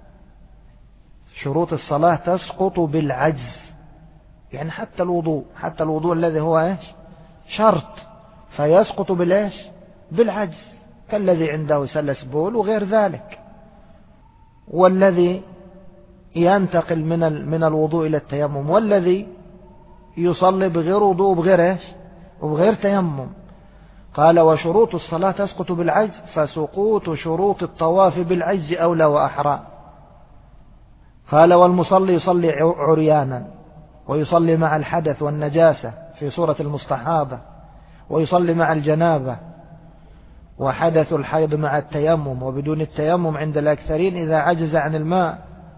شروط الصلاة تسقط بالعجز، يعني حتى الوضوء حتى الوضوء الذي هو إيش؟ شرط، فيسقط بالإيش؟ بالعجز، كالذي عنده سلس بول وغير ذلك، والذي ينتقل من من الوضوء إلى التيمم، والذي يصلي بغير وضوء بغير إيش؟ وبغير تيمم. قال وشروط الصلاة تسقط بالعجز فسقوط شروط الطواف بالعجز أولى وأحرى. قال والمصلي يصلي عريانا ويصلي مع الحدث والنجاسة في سورة المستحاضة، ويصلي مع الجنابة وحدث الحيض مع التيمم، وبدون التيمم عند الأكثرين إذا عجز عن الماء،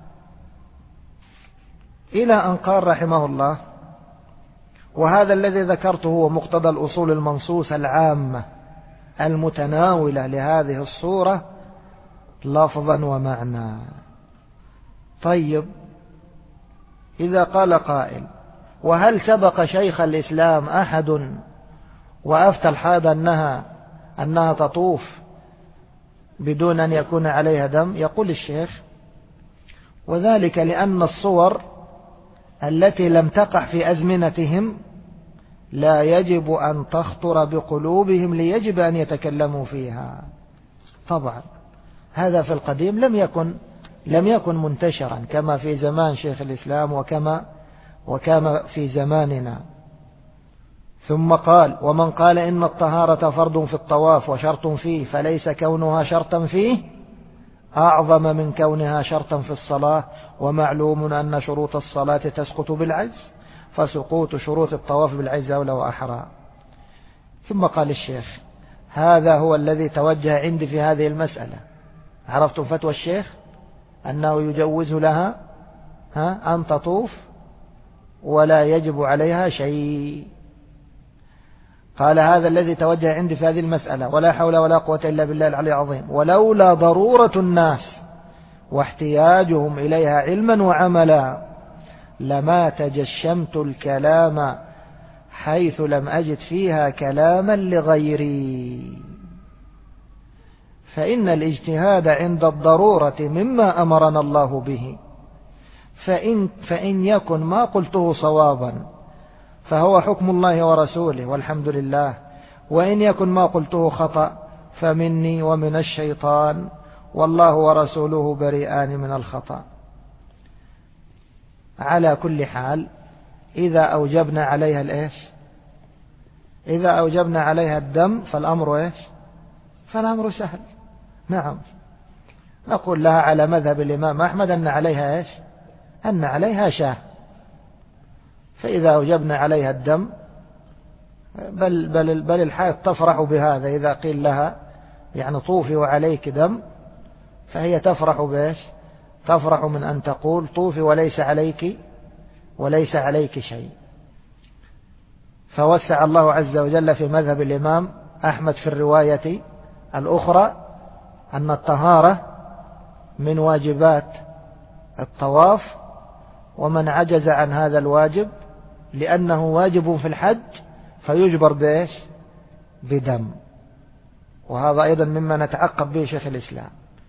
إلى أن قال رحمه الله وهذا الذي ذكرته هو مقتضى الأصول المنصوصة العامة المتناولة لهذه الصورة لفظا ومعنى. طيب إذا قال قائل وهل سبق شيخ الإسلام أحد وأفتى الحائض أنها أنها تطوف بدون أن يكون عليها دم؟ يقول الشيخ وذلك لأن الصور التي لم تقع في أزمنتهم لا يجب أن تخطر بقلوبهم ليجب أن يتكلموا فيها. طبعا هذا في القديم لم يكن لم يكن منتشرا كما في زمان شيخ الإسلام وكما وكما في زماننا. ثم قال ومن قال إن الطهارة فرض في الطواف وشرط فيه فليس كونها شرطا فيه أعظم من كونها شرطا في الصلاة، ومعلوم أن شروط الصلاة تسقط بالعجز فسقوط شروط الطواف بالعجز أولى وأحرى. ثم قال الشيخ هذا هو الذي توجه عندي في هذه المسألة. عرفتم فتوى الشيخ أنه يجوز لها ها أن تطوف ولا يجب عليها شيء. قال هذا الذي توجه عندي في هذه المسألة ولا حول ولا قوة إلا بالله العلي العظيم، ولولا ضرورة الناس واحتياجهم إليها علما وعملا لما تجشمت الكلام حيث لم أجد فيها كلاما لغيري، فإن الاجتهاد عند الضرورة مما أمرنا الله به، فإن, فإن يكن ما قلته صوابا فهو حكم الله ورسوله والحمد لله، وإن يكن ما قلته خطأ فمني ومن الشيطان والله ورسوله بريئان من الخطأ. على كل حال إذا أوجبنا عليها الإيش إذا أوجبنا عليها الدم فالأمر إيش؟ فالأمر سهل. نعم، نقول لها على مذهب الإمام أحمد أن عليها إيش؟ أن عليها شاه، فإذا أوجبنا عليها الدم بل, بل, بل الحائض تفرح بهذا. إذا قيل لها يعني طوفي وعليك دم فهي تفرح بإيش؟ تفرح من أن تقول طوفي وليس عليك وليس عليك شيء. فوسع الله عز وجل في مذهب الإمام أحمد في الرواية الأخرى أن الطهارة من واجبات الطواف، ومن عجز عن هذا الواجب لأنه واجب في الحج فيجبر بإيش؟ بدم. وهذا أيضا مما نتعقب به شيخ الإسلام.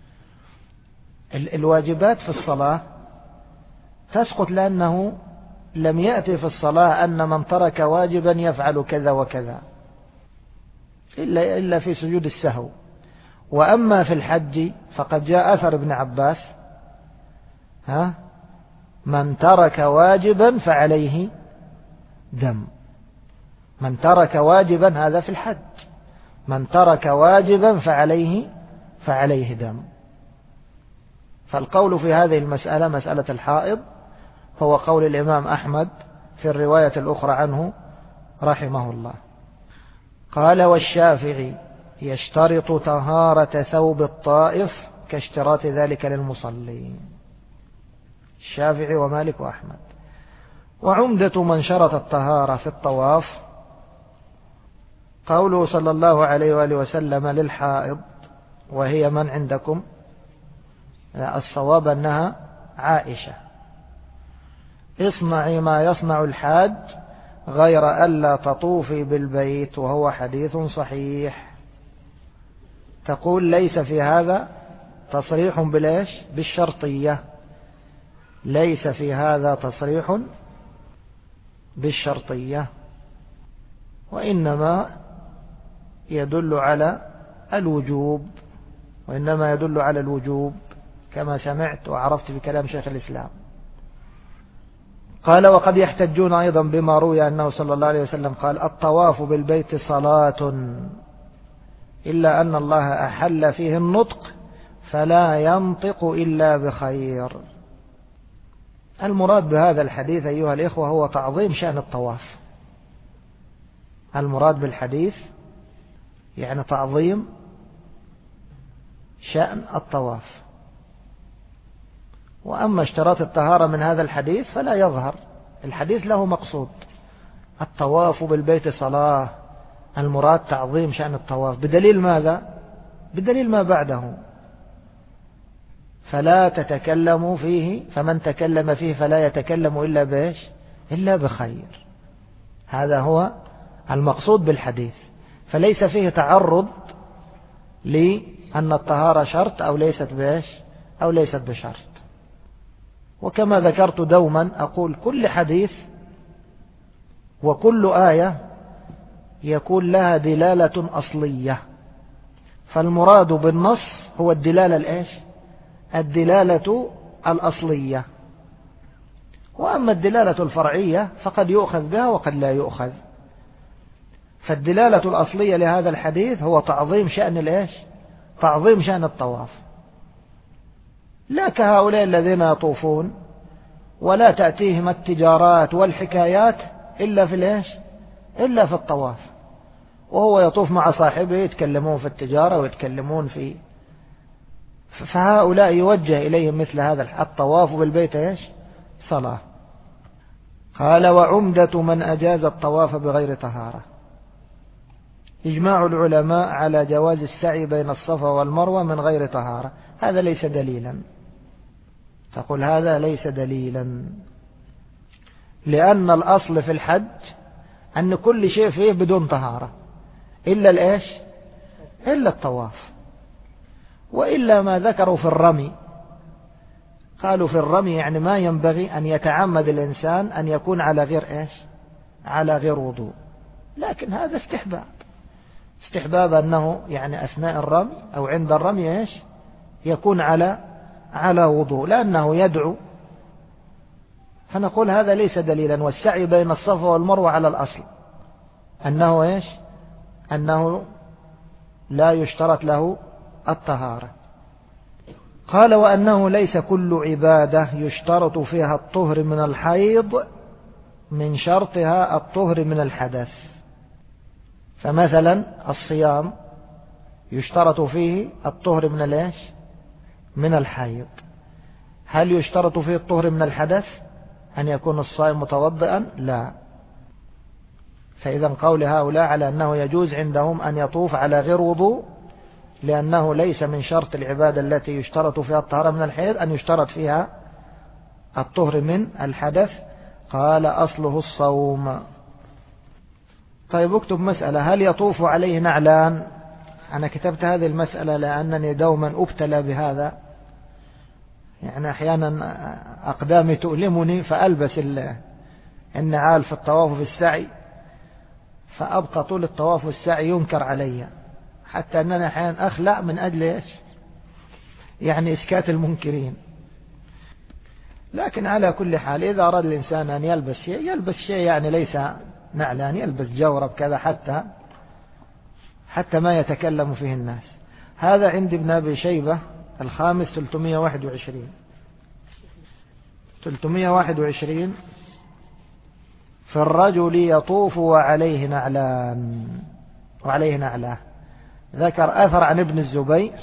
الواجبات في الصلاة تسقط لأنه لم يأتي في الصلاة أن من ترك واجبا يفعل كذا وكذا إلا, إلا في سجود السهو. وأما في الحج فقد جاء أثر ابن عباس ها من ترك واجبا فعليه دم. من ترك واجبا هذا في الحج، من ترك واجبا فعليه فعليه دم. فالقول في هذه المسألة مسألة الحائض هو قول الإمام أحمد في الرواية الأخرى عنه رحمه الله. قال والشافعي يشترط طهارة ثوب الطائف كاشتراط ذلك للمصلين. الشافعي ومالك وأحمد. وعمدة من شرط الطهارة في الطواف قوله صلى الله عليه وآله وسلم للحائض، وهي من عندكم؟ الصواب أنها عائشة: اصنعي ما يصنع الحاج غير ألا تطوفي بالبيت، وهو حديث صحيح. تقول ليس في هذا تصريح بالإيش؟ بالشرطية. ليس في هذا تصريح بالشرطية، وإنما يدل على الوجوب، وإنما يدل على الوجوب كما سمعت وعرفت بكلام شيخ الإسلام. قال وقد يحتجون أيضا بما روي أنه صلى الله عليه وسلم قال الطواف بالبيت صلاة إلا أن الله أحل فيه النطق فلا ينطق إلا بخير. المراد بهذا الحديث أيها الإخوة هو تعظيم شأن الطواف. المراد بالحديث يعني تعظيم شأن الطواف. وأما اشتراط الطهارة من هذا الحديث فلا يظهر. الحديث له مقصود: الطواف بالبيت صلاة، المراد تعظيم شأن الطواف. بدليل ماذا؟ بدليل ما بعده: فلا تتكلموا فيه، فمن تكلم فيه فلا يتكلم إلا بإيش؟ إلا بخير. هذا هو المقصود بالحديث. فليس فيه تعرض لأن الطهارة شرط أو ليست بإيش؟ أو ليست بشرط. وكما ذكرت دوما أقول كل حديث وكل آية يكون لها دلالة أصلية، فالمراد بالنص هو الدلالة الإيش؟ الدلالة الأصلية. وأما الدلالة الفرعية فقد يؤخذ بها وقد لا يؤخذ. فالدلالة الأصلية لهذا الحديث هو تعظيم شأن الإيش؟ تعظيم شأن الطواف، لا كهؤلاء الذين يطوفون ولا تأتيهم التجارات والحكايات إلا في الإيش؟ إلا في الطواف، وهو يطوف مع صاحبه يتكلمون في التجارة ويتكلمون في فهؤلاء يوجه إليهم مثل هذا الطواف بالبيت إيش؟ صلاة. قال وعمدة من أجاز الطواف بغير طهارة. إجماع العلماء على جواز السعي بين الصفا والمروة من غير طهارة. هذا ليس دليلا. تقول هذا ليس دليلا، لأن الأصل في الحج أن كل شيء فيه بدون طهارة إلا الإيش؟ إلا الطواف. وإلا ما ذكروا في الرمي، قالوا في الرمي يعني ما ينبغي أن يتعمد الإنسان أن يكون على غير إيش؟ على غير وضوء، لكن هذا استحباب. استحباب أنه يعني أثناء الرمي أو عند الرمي إيش؟ يكون على على وضوء، لأنه يدعو. فنقول هذا ليس دليلا. والسعي بين الصفا والمروة على الأصل أنه إيش أنه لا يشترط له الطهارة. قال وأنه ليس كل عبادة يشترط فيها الطهر من الحيض من شرطها الطهر من الحدث. فمثلا الصيام يشترط فيه الطهر من الإيش من الحيض. هل يشترط فيه الطهر من الحدث أن يكون الصائم متوضئا؟ لا. فإذا قول هؤلاء على أنه يجوز عندهم أن يطوف على غير وضوء، لأنه ليس من شرط العبادة التي يشترط فيها الطهارة من الحيض أن يشترط فيها الطهر من الحدث. قال أصله الصوم. طيب اكتب مسألة: هل يطوف عليه نعلان؟ أنا كتبت هذه المسألة لأنني دوما أبتلى بهذا، يعني أحيانا أقدامي تؤلمني فألبس النعال في الطواف وفي السعي، فأبقى طول الطواف والسعي ينكر علي، حتى أنني أحيانا أخلع من أجل إيش يعني إسكات المنكرين. لكن على كل حال إذا أراد الإنسان أن يلبس شيء يلبس شيء يعني ليس نعلان، يلبس جورب كذا حتى حتى ما يتكلم فيه الناس. هذا عند ابن أبي شيبة الخامس ثلاثمائة وواحد وعشرين ثلاثمائة وواحد وعشرين في الرجل يطوف وعليه نعلان وعليه نعلاه. ذكر أثر عن ابن الزبير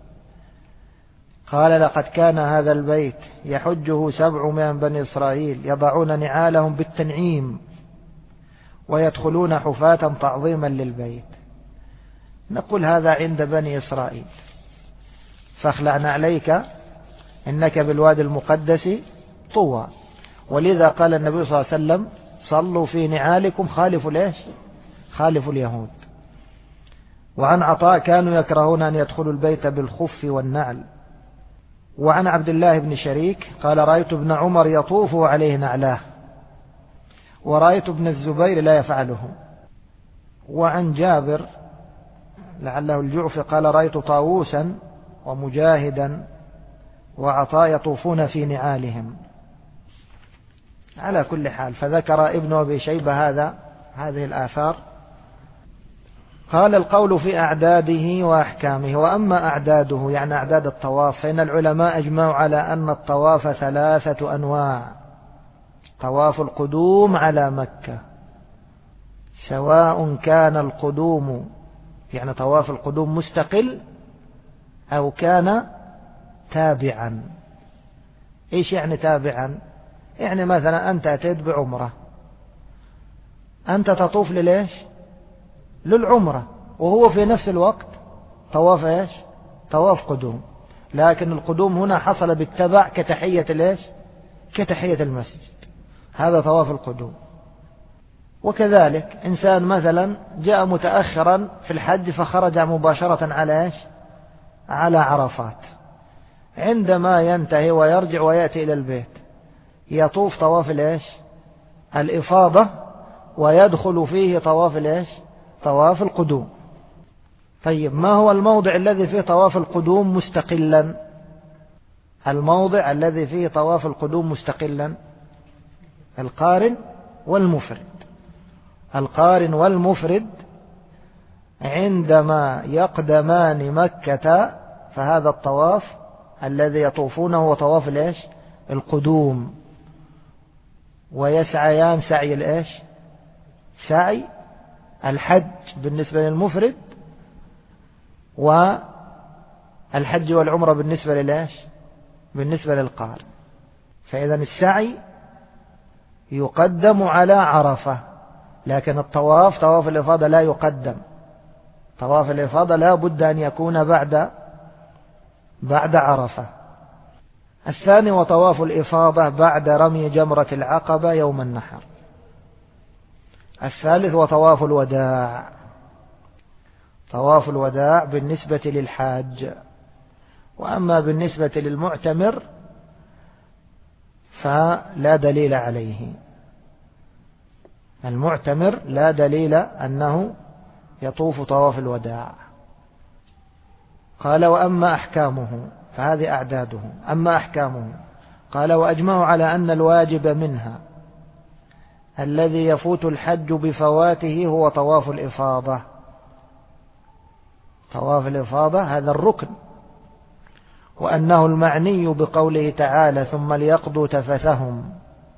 قال: لقد كان هذا البيت يحجه سبع من بني إسرائيل يضعون نعالهم بالتنعيم ويدخلون حفاة تعظيما للبيت. نقول هذا عند بني إسرائيل، فاخلع نعليك إنك بالوادي المقدس طوى. ولذا قال النبي صلى الله عليه وسلم: صلوا في نعالكم خالفوا ليش خالفوا اليهود. وعن عطاء: كانوا يكرهون أن يدخلوا البيت بالخف والنعل. وعن عبد الله بن شريك قال: رأيت ابن عمر يطوف عليه نعلاه، ورأيت ابن الزبير لا يفعله. وعن جابر لعله الجعفي قال: رأيت طاووسا ومجاهدا وعطاء يطوفون في نعالهم. على كل حال فذكر ابن أبي شيبة هذا هذه الآثار. قال: القول في أعداده وأحكامه. وأما أعداده يعني أعداد الطواف فإن العلماء أجمعوا على أن الطواف ثلاثة أنواع: طواف القدوم على مكة، سواء كان القدوم يعني طواف القدوم مستقل أو كان تابعا. إيش يعني تابعا؟ يعني مثلا أنت أتيت بعمرة، أنت تطوف لليش للعمرة، وهو في نفس الوقت طواف إيش طواف قدوم، لكن القدوم هنا حصل بالتبع كتحية الإيش كتحية المسجد، هذا طواف القدوم. وكذلك إنسان مثلا جاء متأخرا في الحج فخرج مباشرة على إيش على عرفات، عندما ينتهي ويرجع ويأتي إلى البيت يطوف طواف الإيش الإفاضة ويدخل فيه طواف الإيش طواف القدوم. طيب ما هو الموضع الذي فيه طواف القدوم مستقلا؟ الموضع الذي فيه طواف القدوم مستقلا القارن والمفرد. القارن والمفرد عندما يقدمان مكة فهذا الطواف الذي يطوفونه هو طواف الإيش القدوم، ويسعيان سعي الإيش سعي الحج بالنسبة للمفرد، والحج والعمرة بالنسبة للإيش بالنسبة للقارن. فإذا السعي يقدم على عرفة، لكن الطواف طواف الإفاضة لا يقدم. طواف الإفاضة لا بد أن يكون بعد بعد عرفة. الثاني وطواف الإفاضة بعد رمي جمرة العقبة يوم النحر. الثالث وطواف الوداع. طواف الوداع بالنسبة للحاج. وأما بالنسبة للمعتمر فلا دليل عليه. المعتمر لا دليل أنه يطوف طواف الوداع. قال: وأما أحكامه فهذه أعداده. أما أحكامه قال: وأجمعوا على أن الواجب منها الذي يفوت الحج بفواته هو طواف الإفاضة. طواف الإفاضة هذا الركن، وأنه المعني بقوله تعالى ثم ليقضوا تفثهم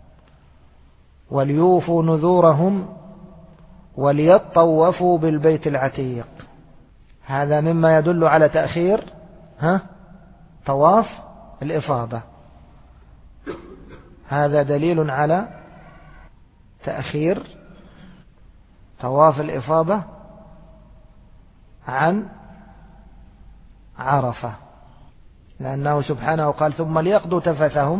وليوفوا نذورهم وليطوفوا بالبيت العتيق. هذا مما يدل على تأخير ها طواف الإفاضة. هذا دليل على تأخير طواف الإفاضة عن عرفة، لأنه سبحانه قال ثم ليقضوا تفثهم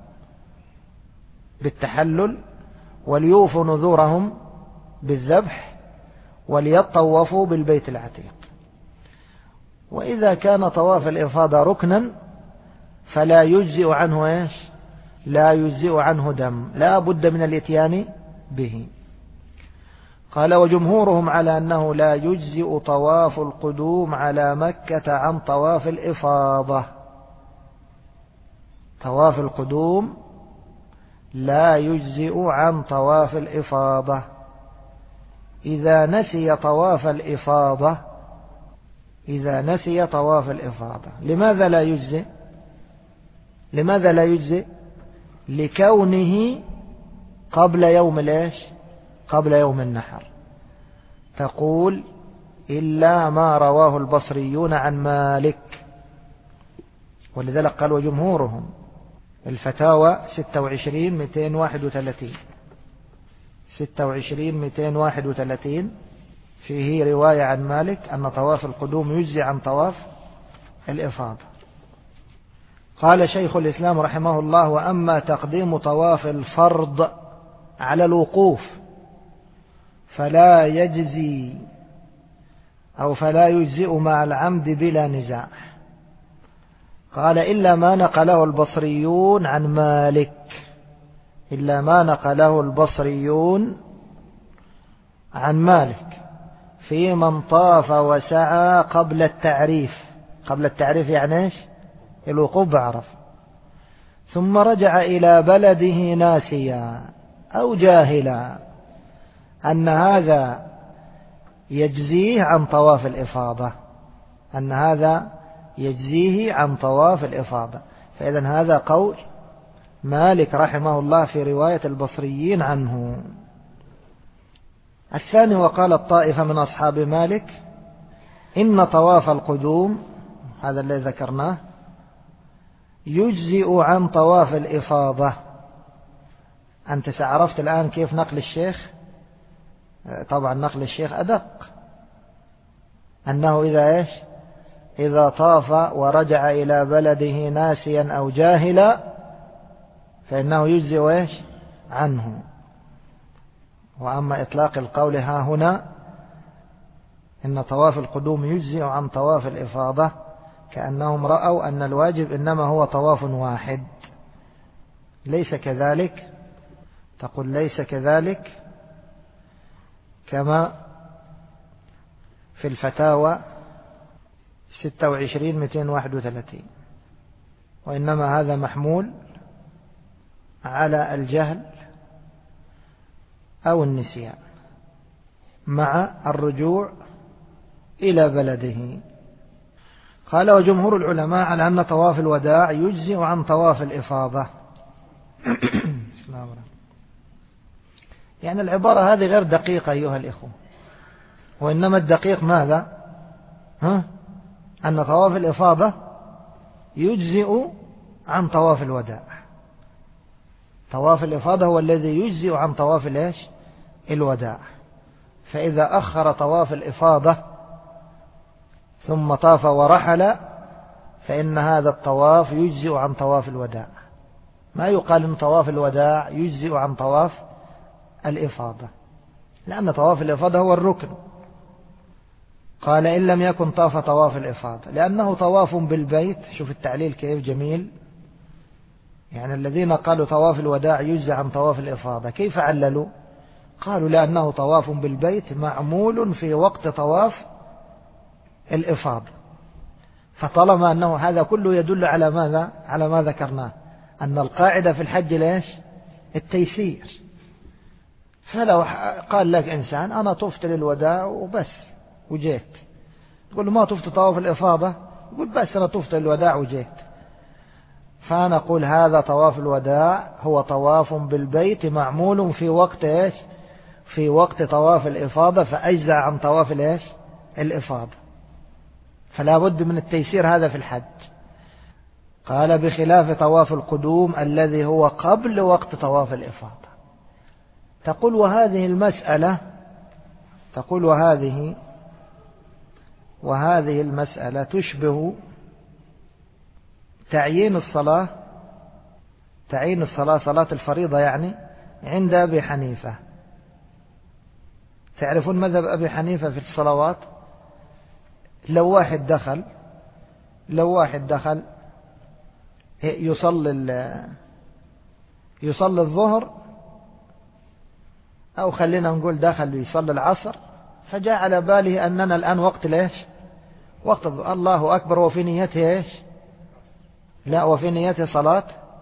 بالتحلل وليوفوا نذورهم بالذبح وليطوفوا بالبيت العتيق. وإذا كان طواف الإفاضة ركنا فلا يجزئ عنه إيش؟ لا يجزئ عنه دم، لا بد من الاتيان به. قال وجمهورهم على أنه لا يجزئ طواف القدوم على مكة عن طواف الإفاضة. طواف القدوم لا يجزئ عن طواف الإفاضة. إذا نسي طواف الإفاضة إذا نسي طواف الإفاضة لماذا لا يجزئ؟ لماذا لا يجزئ؟ لكونه قبل يوم الإيش؟ قبل يوم النحر. تقول إلا ما رواه البصريون عن مالك، ولذلك قال وجمهورهم الفتاوى ستة وعشرين مئتين وواحد وثلاثين ستة وعشرين مئتين وواحد وثلاثين فيه رواية عن مالك أن طواف القدوم يجزي عن طواف الإفاضة. قال شيخ الإسلام رحمه الله وأما تقديم طواف الفرض على الوقوف فلا يجزي أو فلا يجزئ مع العمد بلا نزاع. قال إلا ما نقله البصريون عن مالك إلا ما نقله البصريون عن مالك في من طاف وسعى قبل التعريف. قبل التعريف يعني إيش؟ الوقوف بعرف، ثم رجع إلى بلده ناسيا أو جاهلا أن هذا يجزيه عن طواف الإفاضة أن هذا يجزيه عن طواف الإفاضة. فإذن هذا قول مالك رحمه الله في رواية البصريين عنه. الثاني وقال الطائفة من أصحاب مالك إن طواف القدوم هذا الذي ذكرناه يجزئ عن طواف الإفاضة. أنت عرفت الآن كيف نقل الشيخ؟ طبعا نقل الشيخ أدق، أنه إذا إيش؟ إذا طاف ورجع إلى بلده ناسيا أو جاهلا فإنه يجزئ إيش؟ عنه. وأما إطلاق القول ها هنا إن طواف القدوم يجزئ عن طواف الإفاضة كأنهم رأوا أن الواجب إنما هو طواف واحد. ليس كذلك. تقول ليس كذلك كما في الفتاوى ستة وعشرين مئتين وواحد وثلاثين، وإنما هذا محمول على الجهل أو النسيان مع الرجوع إلى بلده. قال وجمهور العلماء على أن طواف الوداع يجزئ عن طواف الإفاضة. يعني العبارة هذه غير دقيقة أيها الإخوة، وإنما الدقيق ماذا؟ ها؟ أن طواف الإفاضة يجزئ عن طواف الوداع. طواف الإفاضة هو الذي يجزئ عن طواف الإيش؟ الوداع. فإذا أخر طواف الإفاضة ثم طاف ورحل فإن هذا الطواف يجزئ عن طواف الوداع. ما يقال إن طواف الوداع يجزئ عن طواف الإفاضة، لأن طواف الإفاضة هو الركن. قال إن لم يكن طاف طواف الإفاضة لأنه طواف بالبيت. شوف التعليل كيف جميل. يعني الذين قالوا طواف الوداع يجزئ عن طواف الإفاضة كيف عللوا؟ قالوا لأنه طواف بالبيت معمول في وقت طواف الإفاضة. فطالما أنه هذا كله يدل على ماذا؟ على ما ذكرناه، أن القاعدة في الحج ليش؟ التيسير. فلو قال لك إنسان أنا طفت للوداع وبس وجيت، تقول له ما طفت طواف الإفاضة؟ يقول بس أنا طفت للوداع وجيت. فنقول هذا طواف الوداع هو طواف بالبيت معمول في وقت إيش؟ في وقت طواف الإفاضة، فأجزى عن طواف الإيش؟ الإفاضة. فلا بد من التيسير هذا في الحج. قال بخلاف طواف القدوم الذي هو قبل وقت طواف الإفاضة. تقول وهذه المسألة تقول وهذه وهذه المسألة تشبه تعيين الصلاة تعيين الصلاة صلاة الفريضة يعني عند أبي حنيفة. تعرفون مذهب أبي حنيفة في الصلوات؟ لو واحد دخل لو واحد دخل يصلي يصلي الظهر، أو خلينا نقول دخل يصلي العصر، فجاء على باله أننا الآن وقت ليش؟ وقت الله أكبر، وفي نيته إيش؟ لا، وفي نيته صلاة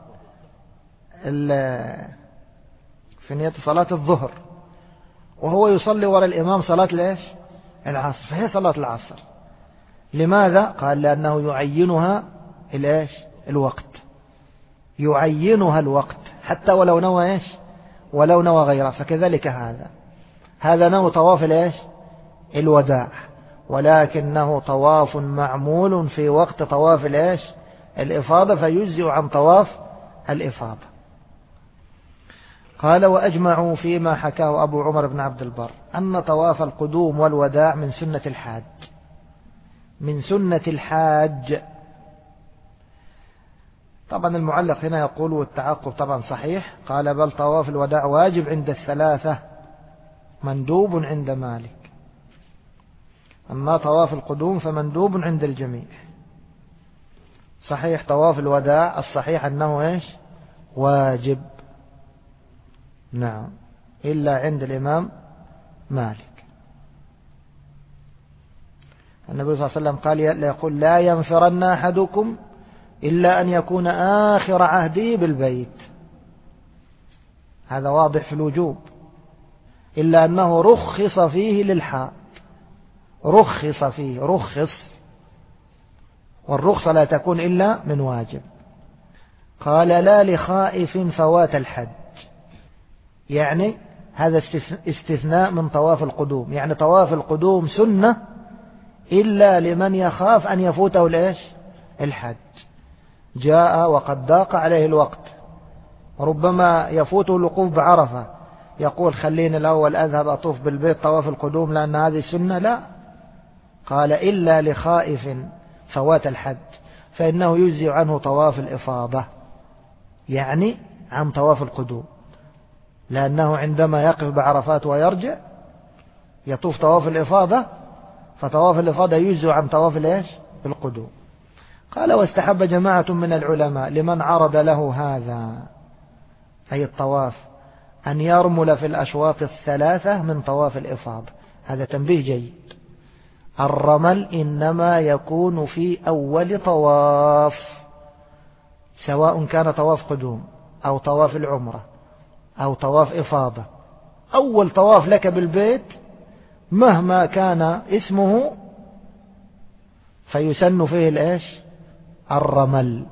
في نيته صلاة الظهر، وهو يصلي وراء الإمام صلاة ليش؟ العصر، فهي صلاة العصر. لماذا؟ قال لأنه يعينها الإيش؟ الوقت، يعينها الوقت حتى ولو نوى إيش؟ ولو نوى غيره. فكذلك هذا هذا نوى طواف الإيش؟ الوداع، ولكنه طواف معمول في وقت طواف الإيش؟ الإفاضة، فيجزئ عن طواف الإفاضة. قال وأجمعوا فيما حكاه أبو عمر بن عبد البر أن طواف القدوم والوداع من سنة الحاج من سنة الحاج. طبعا المعلق هنا يقول والتعقب طبعا صحيح، قال بل طواف الوداع واجب عند الثلاثة مندوب عند مالك، أما طواف القدوم فمندوب عند الجميع. صحيح طواف الوداع الصحيح أنه إيش؟ واجب، نعم، إلا عند الإمام مالك. النبي صلى الله عليه وسلم قال يقول لا ينفرن أحدكم إلا أن يكون آخر عهده بالبيت، هذا واضح في الوجوب، إلا أنه رخص فيه للحاج، رخص فيه رخص، والرخصة لا تكون إلا من واجب. قال لا لخائف فوات الحج، يعني هذا استثناء من طواف القدوم، يعني طواف القدوم سنة إلا لمن يخاف أن يفوته الإيش؟ الحج، جاء وقد ضاق عليه الوقت، ربما يفوته الوقوف بعرفة، يقول خليني الأول أذهب أطوف بالبيت طواف القدوم لأن هذه سنة، لا، قال إلا لخائف فوات الحج، فإنه يجزي عنه طواف الإفاضة، يعني عن طواف القدوم، لأنه عندما يقف بعرفات ويرجع يطوف طواف الإفاضة، فطواف الإفاضة يجزي عن طواف الإيش؟ القدوم. قال واستحب جماعة من العلماء لمن عرض له هذا أي الطواف أن يرمل في الأشواط الثلاثة من طواف الإفاضة. هذا تنبيه جيد، الرمل إنما يكون في أول طواف، سواء كان طواف قدوم أو طواف العمرة أو طواف إفاضة، أول طواف لك بالبيت مهما كان اسمه فيسن فيه الإيش؟ الرمل.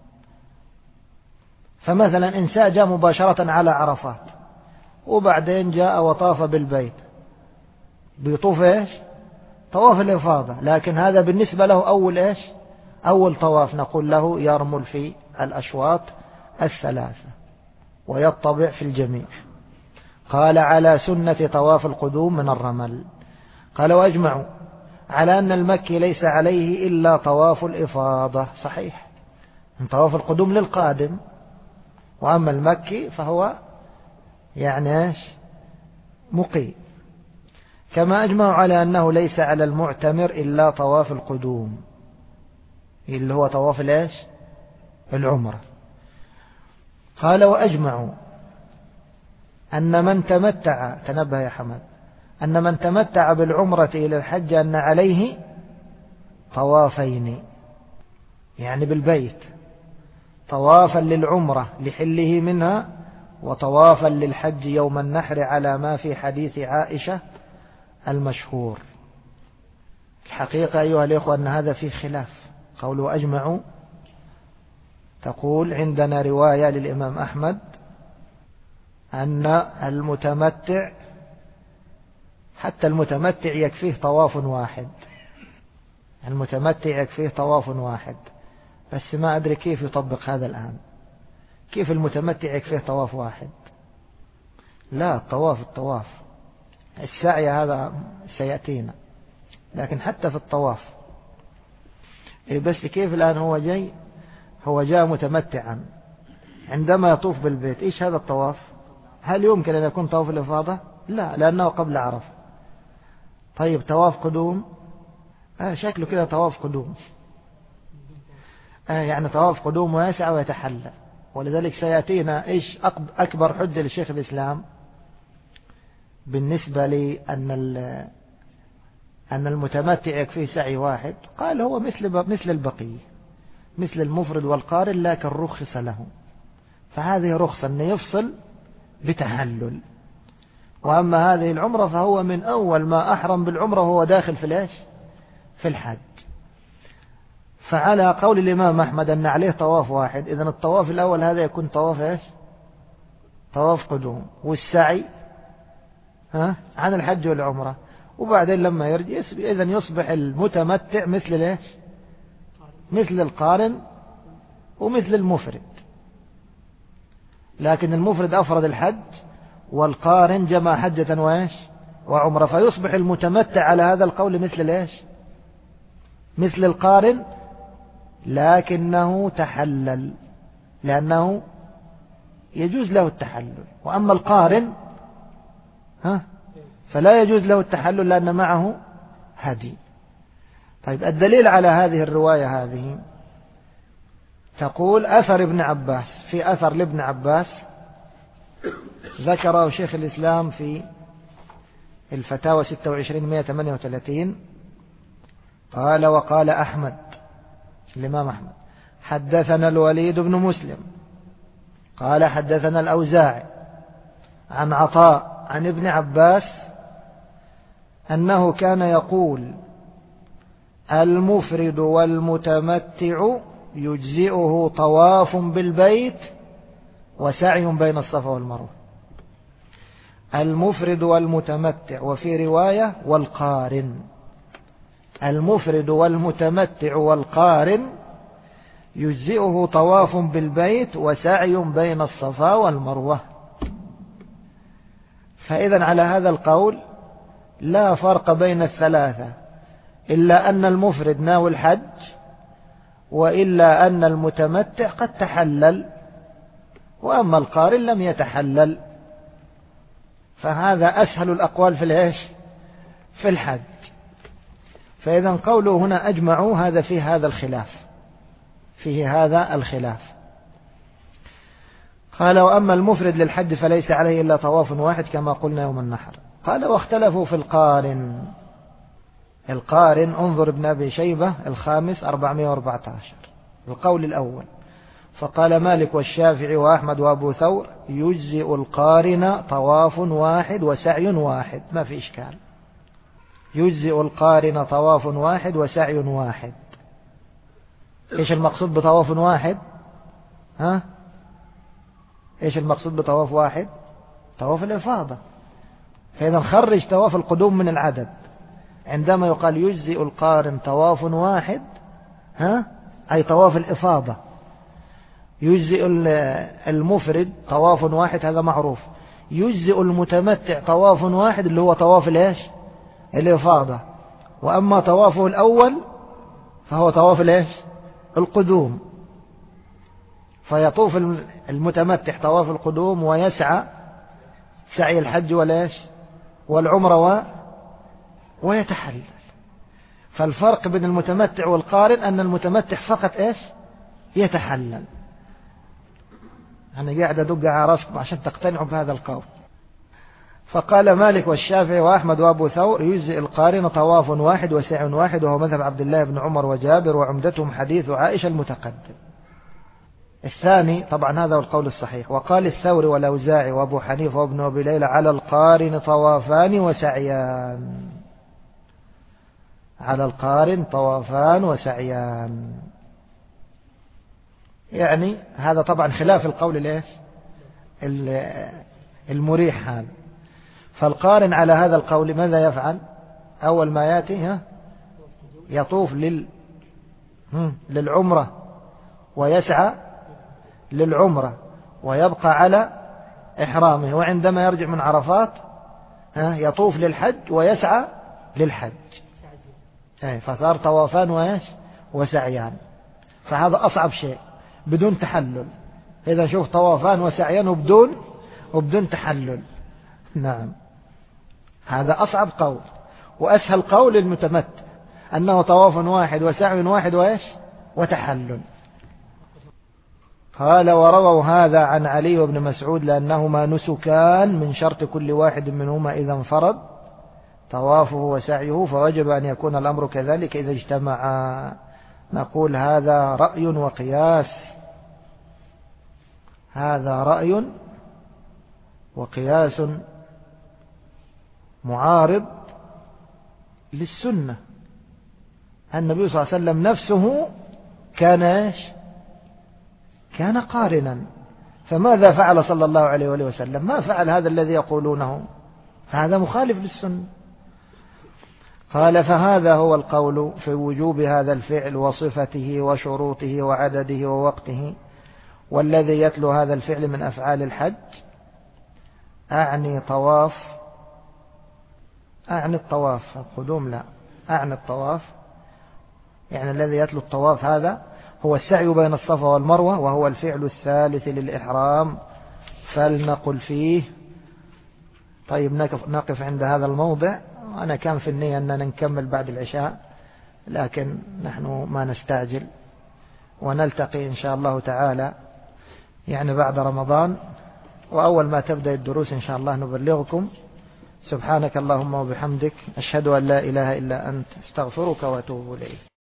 فمثلا إنسان جاء مباشرة على عرفات وبعدين جاء وطاف بالبيت، بيطوف إيش؟ طواف الإفاضة، لكن هذا بالنسبة له أول إيش؟ أول طواف، نقول له يرمل في الأشواط الثلاثة ويطبع في الجميع. قال على سنة طواف القدوم من الرمل. قال وأجمعوا على أن المكي ليس عليه إلا طواف الإفاضة، صحيح، من طواف القدوم للقادم، وأما المكي فهو يعني إيش؟ مقيم. كما أجمعوا على أنه ليس على المعتمر إلا طواف القدوم اللي هو طواف الإيش؟ العمرة. قال وأجمعوا أن من تمتع، تنبه يا حمد، أن من تمتع بالعمرة إلى الحج أن عليه طوافين، يعني بالبيت طوافا للعمرة لحله منها، وطوافا للحج يوم النحر على ما في حديث عائشة المشهور. الحقيقة أيها الإخوة أن هذا فيه خلاف. قولوا أجمعوا تقول عندنا رواية للإمام أحمد أن المتمتع حتى المتمتع يكفيه طواف واحد، المتمتع يكفيه طواف واحد، بس ما أدري كيف يطبق هذا الآن. كيف المتمتع يكفيه طواف واحد؟ لا، الطواف الطواف السعي هذا سيأتينا، لكن حتى في الطواف بس كيف الآن هو جاي هو جاء متمتعا عندما يطوف بالبيت. إيش هذا الطواف؟ هل يمكن أن يكون طواف الإفاضة؟ لا، لأنه قبل عرفة. طيب طواف قدوم؟ آه شكله كده طواف قدوم، آه يعني طواف قدوم ويسعى ويتحلى. ولذلك سيأتينا إيش أكبر حجة لشيخ الإسلام بالنسبة لأن أن المتمتع يكفيه سعي واحد. قال هو مثل مثل البقية، مثل المفرد والقارن، لكن رخص له. فهذه رخصة أن يفصل بتحلل. وأما هذه العمرة فهو من أول ما أحرم بالعمرة وهو داخل في الإيش؟ في الحج. فعلى قول الإمام أحمد أن عليه طواف واحد، إذن الطواف الأول هذا يكون طواف إيش؟ طواف قدوم، والسعي ها عن الحج والعمرة. وبعدين لما يرجع إذن يصبح المتمتع مثل الإيش؟ مثل القارن ومثل المفرد، لكن المفرد أفرد الحج والقارن جمع حجة وإيش؟ وعمرة. فيصبح المتمتع على هذا القول مثل الإيش؟ مثل القارن، لكنه تحلل لأنه يجوز له التحلل. وأما القارن ها فلا يجوز له التحلل لأن معه هدي. طيب الدليل على هذه الرواية هذه تقول أثر ابن عباس، في أثر لابن عباس ذكره شيخ الإسلام في الفتاوى ستة وعشرين مئة وثمانية وثلاثين. قال وقال أحمد، الإمام أحمد، حدثنا الوليد بن مسلم قال حدثنا الأوزاعي عن عطاء عن ابن عباس أنه كان يقول المفرد والمتمتع يجزئه طواف بالبيت وسعي بين الصفا والمروة. المفرد والمتمتع، وفي رواية والقارن. المفرد والمتمتع والقارن يجزئه طواف بالبيت وسعي بين الصفا والمروة. فإذا على هذا القول لا فرق بين الثلاثة، إلا أن المفرد ناوي الحج، وإلا أن المتمتع قد تحلل، وأما القارن لم يتحلل. فهذا أسهل الأقوال في الإيش؟ في الحج. فإذا قوله هنا أجمعوا هذا فيه هذا الخلاف، فيه هذا الخلاف. قال وأما المفرد للحج فليس عليه إلا طواف واحد كما قلنا يوم النحر. قال واختلفوا في القارن. القارن انظر ابن أبي شيبة الخامس أربعمائة وأربعة عشر القول الأول. فقال مالك والشافعي وأحمد وأبو ثور يجزئ القارن طواف واحد وسعي واحد، ما في إشكال. يجزئ القارن طواف واحد وسعي واحد. إيش المقصود بطواف واحد؟ ها؟ إيش المقصود بطواف واحد؟ طواف الإفاضة. فإذا خرج طواف القدوم من العدد. عندما يقال يجزئ القارن طواف واحد ها أي طواف الإفاضة. يجزئ المفرد طواف واحد، هذا معروف. يجزئ المتمتع طواف واحد اللي هو طواف الإيش؟ الإفاضة. وأما طوافه الأول فهو طواف الإيش؟ القدوم. فيطوف المتمتع طواف القدوم ويسعى سعي الحج والإيش؟ والعمرة و... ويتحلل. فالفرق بين المتمتع والقارن أن المتمتع فقط إيش؟ يتحلل. أنا قاعد أدق على راسكم عشان تقتنعوا بهذا القول. فقال مالك والشافعي وأحمد وأبو ثور يجزئ القارن طواف واحد وسعي واحد، وهو مذهب عبد الله بن عمر وجابر، وعمدتهم حديث عائشة المتقدم. الثاني طبعا هذا هو القول الصحيح. وقال الثوري والأوزاعي وأبو حنيفة وابن أبي ليلى على القارن طوافان وسعيان، على القارن طوافان وسعيان، يعني هذا طبعا خلاف القول الايش المريح هذا. فالقارن على هذا القول ماذا يفعل؟ أول ما يأتي ها يطوف لل للعمرة ويسعى للعمرة ويبقى على إحرامه، وعندما يرجع من عرفات ها يطوف للحج ويسعى للحج، فصار طوافان وإيش وسعيان. فهذا أصعب شيء بدون تحلل. إذا شوف طوافان وسعيان وبدون وبدون تحلل، نعم هذا أصعب قول. وأسهل قول المتمتع أنه طواف واحد وسعي واحد وإيش وتحلل. قال ورووا هذا عن علي وابن مسعود لأنهما نسكان من شرط كل واحد منهما إذا انفرد طوافه وسعيه، فوجب أن يكون الأمر كذلك إذا اجتمعا. نقول هذا رأي وقياس، هذا رأي وقياس معارض للسنة. النبي صلى الله عليه وسلم نفسه كان ايش كان قارنا، فماذا فعل صلى الله عليه وآله وسلم؟ ما فعل هذا الذي يقولونه، فهذا مخالف للسنة. قال فهذا هو القول في وجوب هذا الفعل وصفته وشروطه وعدده ووقته، والذي يتلو هذا الفعل من أفعال الحج أعني طواف أعني الطواف القدوم لا أعني الطواف، يعني الذي يتلو الطواف هذا هو السعي بين الصفا والمروة، وهو الفعل الثالث للإحرام. فلنقل فيه. طيب نقف عند هذا الموضع. أنا كان في النية أننا نكمل بعد العشاء، لكن نحن ما نستعجل، ونلتقي إن شاء الله تعالى يعني بعد رمضان، وأول ما تبدأ الدروس إن شاء الله نبلغكم. سبحانك اللهم وبحمدك، أشهد أن لا إله إلا أنت، استغفرك وأتوب إليك.